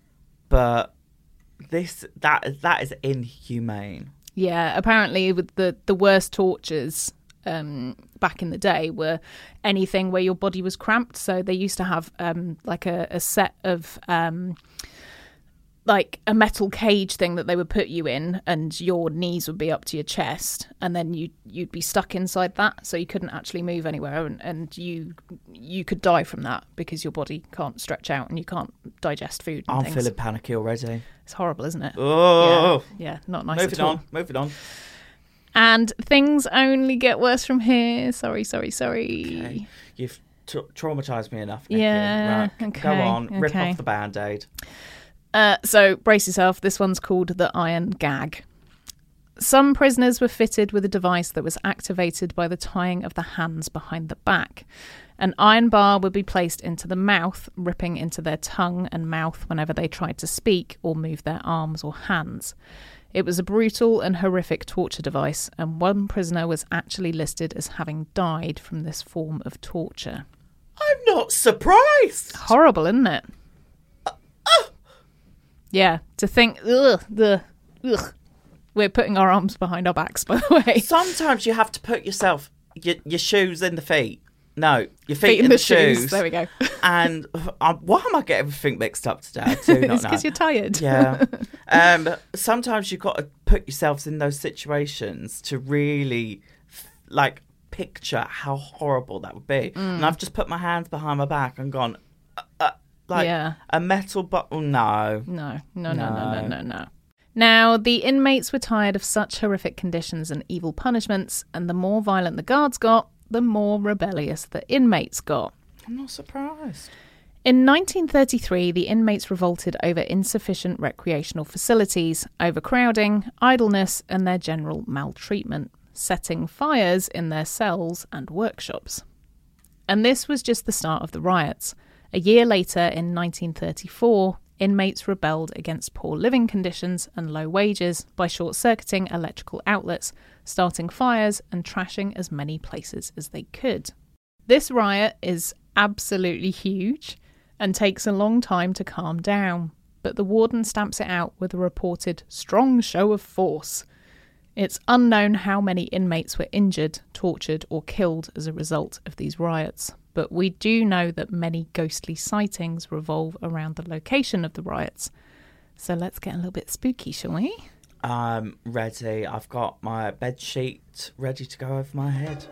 But this that that is inhumane. Yeah, apparently with the, the worst tortures um, back in the day were anything where your body was cramped. So they used to have um, like a, a set of um, like a metal cage thing that they would put you in, and your knees would be up to your chest, and then you you'd be stuck inside that, so you couldn't actually move anywhere, and, and you you could die from that because your body can't stretch out and you can't digest food. And I'm things. feeling panicky already. It's horrible, isn't it? Oh, yeah, yeah, not nice moving at all. on, moving on. And things only get worse from here. Sorry, sorry, sorry. Okay. You've tra- traumatised me enough, Nikki. Yeah, right. okay, Go on, rip okay. off the Band-Aid. Uh, so brace yourself. This one's called the iron gag. Some prisoners were fitted with a device that was activated by the tying of the hands behind the back. An iron bar would be placed into the mouth, ripping into their tongue and mouth whenever they tried to speak or move their arms or hands. It was a brutal and horrific torture device, and one prisoner was actually listed as having died from this form of torture. I'm not surprised. Horrible, isn't it? Uh, uh. Yeah, to think, ugh, the, ugh. We're putting our arms behind our backs, by the way. Sometimes you have to put yourself, your, your shoes in the feet. No, your feet, feet in, in the, the shoes. shoes. There we go. And uh, why am I getting everything mixed up today? I do not It's because know. you're tired. Yeah. Um, sometimes you've got to put yourselves in those situations to really, like, picture how horrible that would be. Mm. And I've just put my hands behind my back and gone, uh, uh, like, yeah. a metal bottle. No. No, no, no, no, no, no, no. no. Now, the inmates were tired of such horrific conditions and evil punishments, and the more violent the guards got, the more rebellious the inmates got. I'm not surprised. In nineteen thirty-three, the inmates revolted over insufficient recreational facilities, overcrowding, idleness, and their general maltreatment, setting fires in their cells and workshops. And this was just the start of the riots. A year later, in nineteen thirty-four, inmates rebelled against poor living conditions and low wages by short-circuiting electrical outlets, starting fires and trashing as many places as they could. This riot is absolutely huge and takes a long time to calm down, but the warden stamps it out with a reported strong show of force. It's unknown how many inmates were injured, tortured or killed as a result of these riots, but we do know that many ghostly sightings revolve around the location of the riots. So let's get a little bit spooky, shall we? I'm ready. I've got my bed sheet ready to go over my head.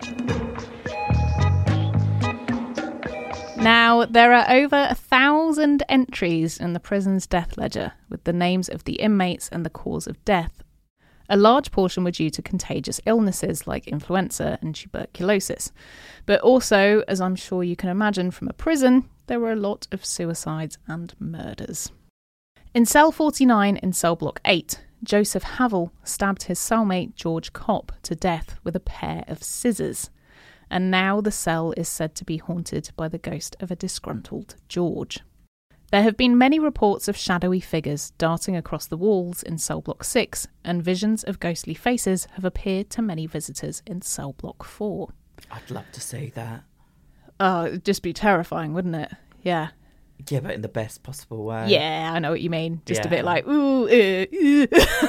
Now, there are over a thousand entries in the prison's death ledger with the names of the inmates and the cause of death. A large portion were due to contagious illnesses like influenza and tuberculosis. But also, as I'm sure you can imagine from a prison, there were a lot of suicides and murders. In cell forty-nine in cell block eight, Joseph Havel stabbed his cellmate George Kopp to death with a pair of scissors. And now the cell is said to be haunted by the ghost of a disgruntled George. There have been many reports of shadowy figures darting across the walls in cell block six, and visions of ghostly faces have appeared to many visitors in cell block four. I'd love to see that. Oh, it'd just be terrifying, wouldn't it? Yeah. Yeah, but in the best possible way. Yeah, I know what you mean. Just Yeah. a bit like, ooh, uh, uh.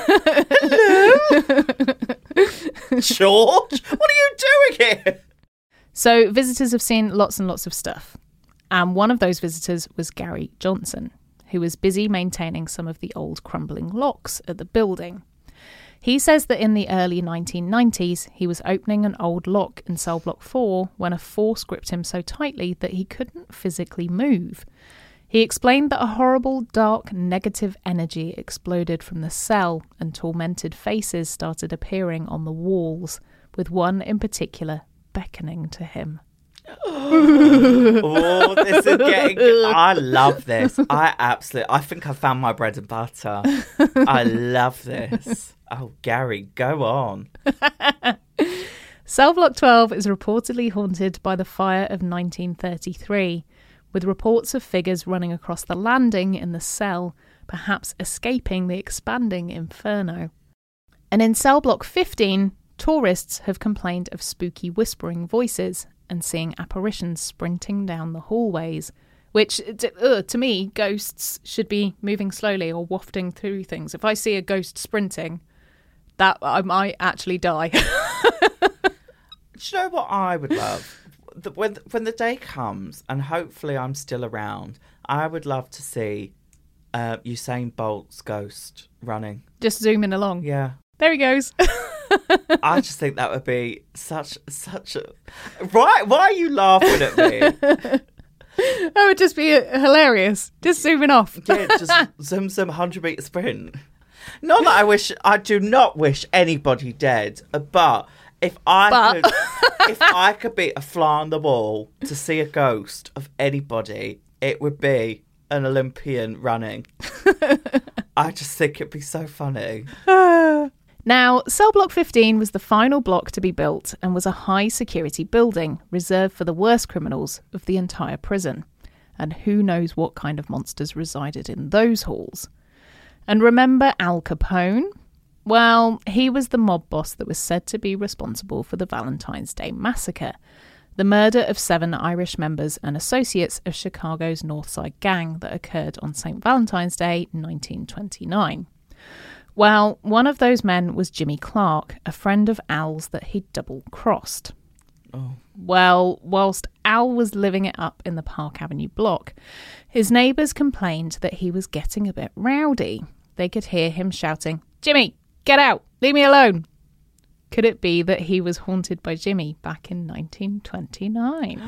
George, what are you doing here? So visitors have seen lots and lots of stuff. And one of those visitors was Gary Johnson, who was busy maintaining some of the old crumbling locks at the building. He says that in the early nineteen nineties, he was opening an old lock in cell block four when a force gripped him so tightly that he couldn't physically move. He explained that a horrible, dark, negative energy exploded from the cell and tormented faces started appearing on the walls, with one in particular beckoning to him. Oh, this is getting... I love this. I absolutely... I think I found my bread and butter. I love this. Oh, Gary, go on. Cell Block twelve is reportedly haunted by the fire of nineteen thirty-three, with reports of figures running across the landing in the cell, perhaps escaping the expanding inferno. And in Cell Block fifteen, tourists have complained of spooky whispering voices and seeing apparitions sprinting down the hallways, which, uh, to me, ghosts should be moving slowly or wafting through things. If I see a ghost sprinting, that I might actually die. Do you know what I would love? The, when, when the day comes, and hopefully I'm still around, I would love to see uh, Usain Bolt's ghost running. Just zooming along. Yeah. There he goes. I just think that would be such, such a... Right, why are you laughing at me? That would just be hilarious. Just zooming off. Yeah, just zoom, zoom, one hundred metre sprint. Not that I wish, I do not wish anybody dead, but if I But- could, if I could be a fly on the wall to see a ghost of anybody, it would be an Olympian running. I just think it'd be so funny. Now, Cell Block fifteen was the final block to be built and was a high-security building reserved for the worst criminals of the entire prison. And who knows what kind of monsters resided in those halls. And remember Al Capone? Well, he was the mob boss that was said to be responsible for the Valentine's Day Massacre, the murder of seven Irish members and associates of Chicago's North Side Gang that occurred on Saint Valentine's Day, nineteen twenty-nine. Well, one of those men was Jimmy Clark, a friend of Al's that he'd double-crossed. Oh. Well, whilst Al was living it up in the Park Avenue block, his neighbours complained that he was getting a bit rowdy. They could hear him shouting, "Jimmy, get out! Leave me alone!" Could it be that he was haunted by Jimmy back in nineteen twenty-nine?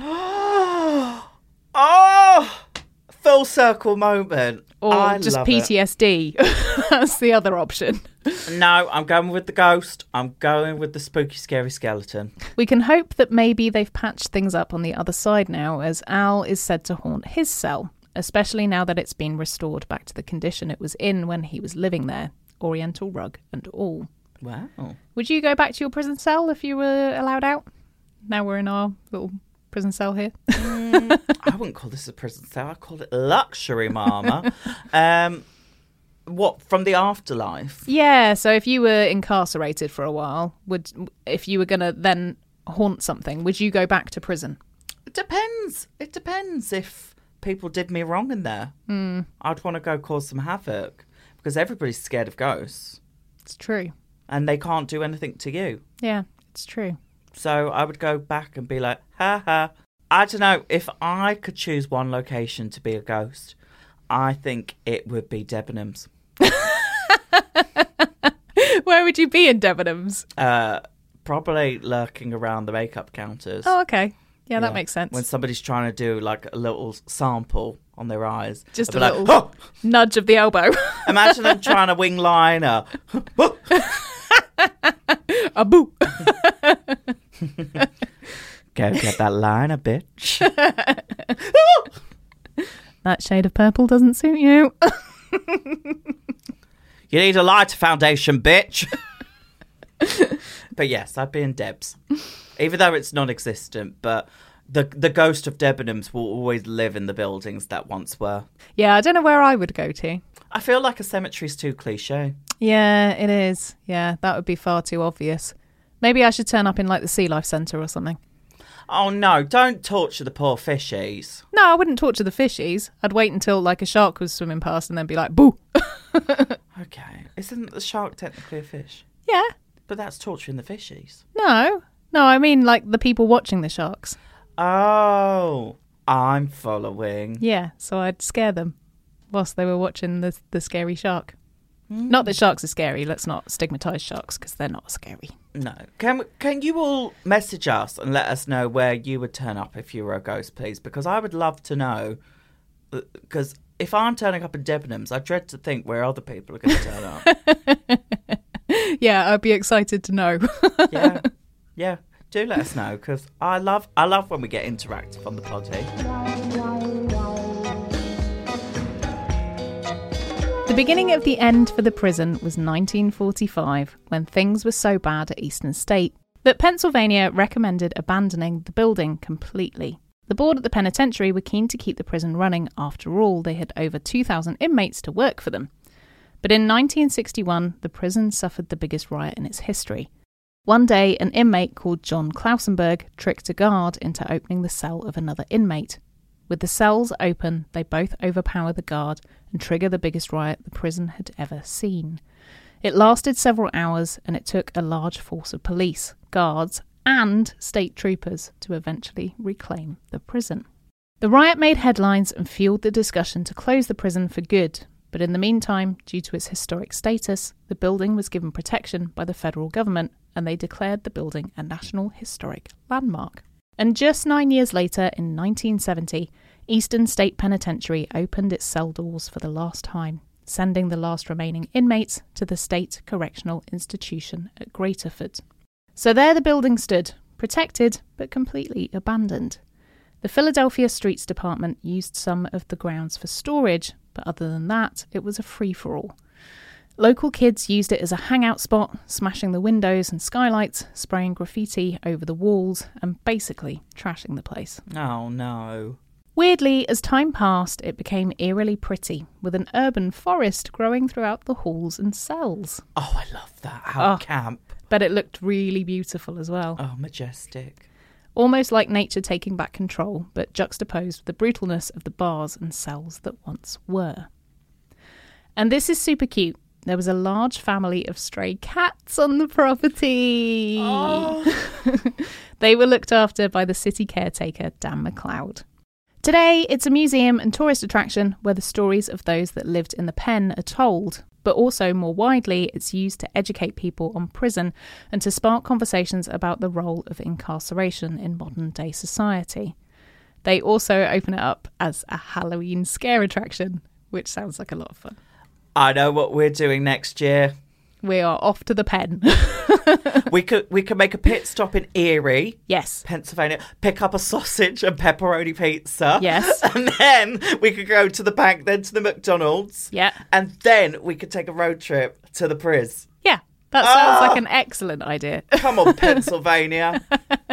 Oh! Full circle moment. Or I just love P T S D? That's the other option. it. No, I'm going with the ghost. I'm going with the spooky, scary skeleton. We can hope that maybe they've patched things up on the other side now, as Al is said to haunt his cell, especially now that it's been restored back to the condition it was in when he was living there, oriental rug and all. Wow. Would you go back to your prison cell if you were allowed out? Now we're in our little prison cell here. mm, I wouldn't call this a prison cell. I call it luxury, mama. um, what, from the afterlife? Yeah, so if you were incarcerated for a while, would if you were going to then haunt something, would you go back to prison? It depends. It depends if people did me wrong in there. Mm. I'd want to go cause some havoc because everybody's scared of ghosts. It's true. And they can't do anything to you. Yeah, it's true. So I would go back and be like, ha ha. I don't know. If I could choose one location to be a ghost, I think it would be Debenhams. Where would you be in Debenhams? Uh, probably lurking around the makeup counters. Oh, okay. Yeah, that Yeah. makes sense. When somebody's trying to do like a little sample on their eyes. Just I'd a be little like, "Oh!" nudge of the elbow. Imagine them trying to wing liner. A boo. Go get that liner, bitch. That shade of purple doesn't suit you. You need a lighter foundation, bitch. But yes, I'd be in Debs. Even though it's non-existent, but the the ghost of Debenhams will always live in the buildings that once were. Yeah, I don't know where I would go to. I feel like a cemetery's too cliche. Yeah, it is. Yeah, that would be far too obvious. Maybe I should turn up in like the Sea Life Centre or something. Oh no, don't torture the poor fishies. No, I wouldn't torture the fishies. I'd wait until like a shark was swimming past and then be like, boo. Okay, isn't the shark technically a fish? Yeah. But that's torturing the fishies. No. No, I mean like the people watching the sharks. Oh, I'm following. Yeah, so I'd scare them whilst they were watching the the scary shark. Mm. Not that sharks are scary. Let's not stigmatise sharks because they're not scary. No. Can can you all message us and let us know where you would turn up if you were a ghost, please? Because I would love to know. Because if I'm turning up in Debenhams, I dread to think where other people are going to turn up. Yeah, I'd be excited to know. Yeah. Yeah. Do let us know because I love I love when we get interactive on the pod here. The beginning of the end for the prison was nineteen forty-five, when things were so bad at Eastern State that Pennsylvania recommended abandoning the building completely. The board at the penitentiary were keen to keep the prison running. After all, they had over two thousand inmates to work for them. But in nineteen sixty-one, the prison suffered the biggest riot in its history. One day, an inmate called John Klausenberg tricked a guard into opening the cell of another inmate. With the cells open, they both overpower the guard and trigger the biggest riot the prison had ever seen. It lasted several hours, and it took a large force of police, guards, and state troopers to eventually reclaim the prison. The riot made headlines and fueled the discussion to close the prison for good. But in the meantime, due to its historic status, the building was given protection by the federal government, and they declared the building a National Historic Landmark. And just nine years later, in nineteen seventy, Eastern State Penitentiary opened its cell doors for the last time, sending the last remaining inmates to the State Correctional Institution at Graterford. So there the building stood, protected but completely abandoned. The Philadelphia Streets Department used some of the grounds for storage, but other than that, it was a free-for-all. Local kids used it as a hangout spot, smashing the windows and skylights, spraying graffiti over the walls, and basically trashing the place. Oh, no. Weirdly, as time passed, it became eerily pretty, with an urban forest growing throughout the halls and cells. Oh, I love that. How Oh. camp. But it looked really beautiful as well. Oh, majestic. Almost like nature taking back control, but juxtaposed with the brutalness of the bars and cells that once were. And this is super cute. There was a large family of stray cats on the property. Oh. They were looked after by the city caretaker, Dan McLeod. Today, it's a museum and tourist attraction where the stories of those that lived in the pen are told, but also more widely, it's used to educate people on prison and to spark conversations about the role of incarceration in modern-day society. They also open it up as a Halloween scare attraction, which sounds like a lot of fun. I know what we're doing next year. We are off to the pen. we could we could make a pit stop in Erie, Yes. Pennsylvania, pick up a sausage and pepperoni pizza. Yes. And then we could go to the bank, then to the McDonald's. Yeah. And then we could take a road trip to the Priz. Yeah, that sounds Ah! like an excellent idea. Come on, Pennsylvania.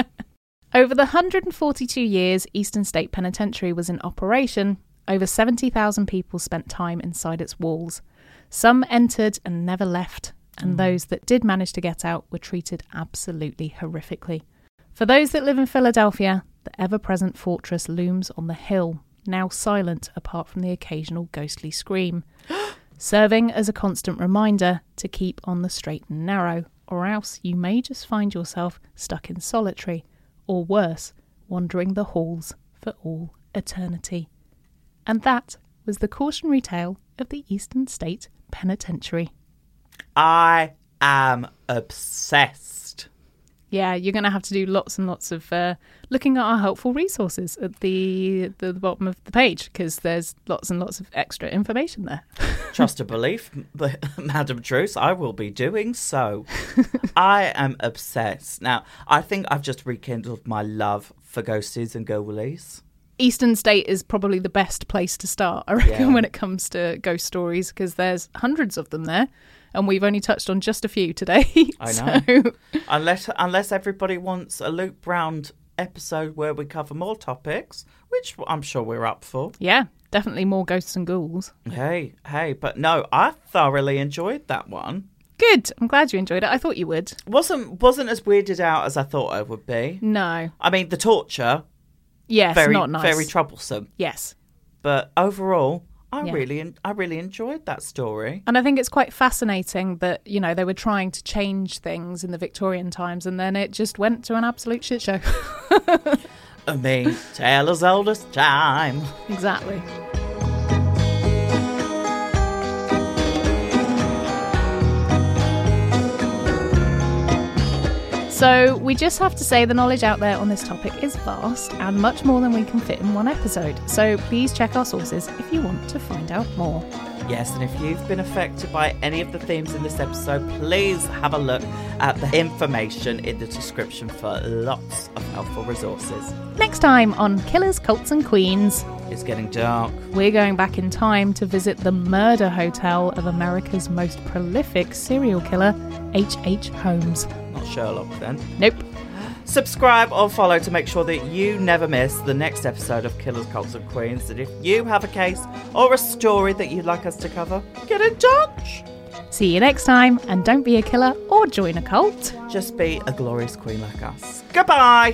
Over the one hundred forty-two years Eastern State Penitentiary was in operation, over seventy thousand people spent time inside its walls. Some entered and never left, and those that did manage to get out were treated absolutely horrifically. For those that live in Philadelphia, the ever-present fortress looms on the hill, now silent apart from the occasional ghostly scream, serving as a constant reminder to keep on the straight and narrow, or else you may just find yourself stuck in solitary, or worse, wandering the halls for all eternity. And that was the cautionary tale of the Eastern State Penitentiary. I am obsessed. Yeah, you're going to have to do lots and lots of uh, looking at our helpful resources at the, the, the bottom of the page, because there's lots and lots of extra information there. Trust a belief, but Madam Truce, I will be doing so. I am obsessed. Now, I think I've just rekindled my love for ghosties and ghoulies. Eastern State is probably the best place to start, I reckon, Yeah. when it comes to ghost stories, because there's hundreds of them there, and we've only touched on just a few today. I know. So, Unless unless everybody wants a Luke Brown episode where we cover more topics, which I'm sure we're up for. yeah, definitely more ghosts and ghouls. Hey, hey, but no, I thoroughly enjoyed that one. Good. I'm glad you enjoyed it. I thought you would. Wasn't wasn't as weirded out as I thought I would be. No. I mean, the torture, Yes, very not nice. very troublesome. Yes. But overall, I Yeah. really en- I really enjoyed that story. And I think it's quite fascinating that, you know, they were trying to change things in the Victorian times and then it just went to an absolute shit show. I mean, tale as old as time. Exactly. So we just have to say the knowledge out there on this topic is vast and much more than we can fit in one episode. So please check our sources if you want to find out more. Yes, and if you've been affected by any of the themes in this episode, please have a look at the information in the description for lots of helpful resources. Next time on Killers, Cults and Queens, It's getting dark. we're going back in time to visit the murder hotel of America's most prolific serial killer, H H. Holmes. Not Sherlock then. Nope. Subscribe or follow to make sure that you never miss the next episode of Killers, Cults and Queens. And if you have a case or a story that you'd like us to cover, get in touch. See you next time, and don't be a killer or join a cult. Just be a glorious queen like us. Goodbye.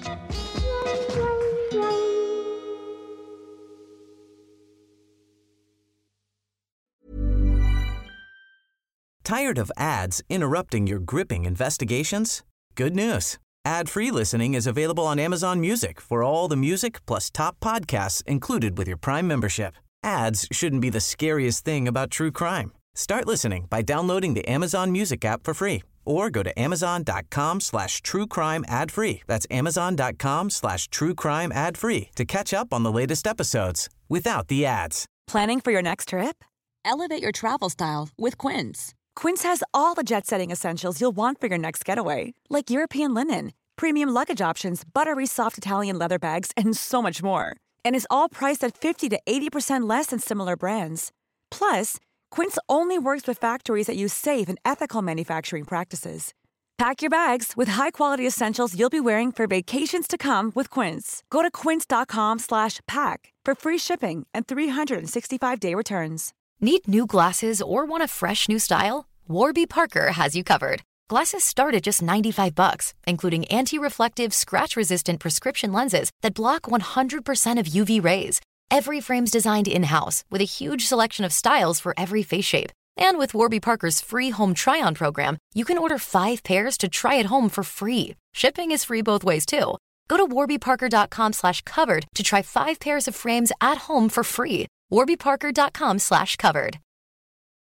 Tired of ads interrupting your gripping investigations? Good news. Ad-free listening is available on Amazon Music for all the music plus top podcasts included with your Prime membership. Ads shouldn't be the scariest thing about true crime. Start listening by downloading the Amazon Music app for free or go to amazon.com slash true crime ad free. That's amazon.com slash true crime ad free to catch up on the latest episodes without the ads. Planning for your next trip? Elevate your travel style with Quince. Quince has all the jet-setting essentials you'll want for your next getaway, like European linen, premium luggage options, buttery soft Italian leather bags, and so much more. And is all priced at fifty to eighty percent less than similar brands. Plus, Quince only works with factories that use safe and ethical manufacturing practices. Pack your bags with high-quality essentials you'll be wearing for vacations to come with Quince. Go to quince.com slash pack for free shipping and three sixty-five day returns. Need new glasses or want a fresh new style? Warby Parker has you covered. Glasses start at just ninety-five bucks, including anti-reflective, scratch-resistant prescription lenses that block one hundred percent of U V rays. Every frame's designed in-house with a huge selection of styles for every face shape. And with Warby Parker's free home try-on program, you can order five pairs to try at home for free. Shipping is free both ways, too. Go to warbyparker.com slash covered to try five pairs of frames at home for free. warbyparker.com slash covered.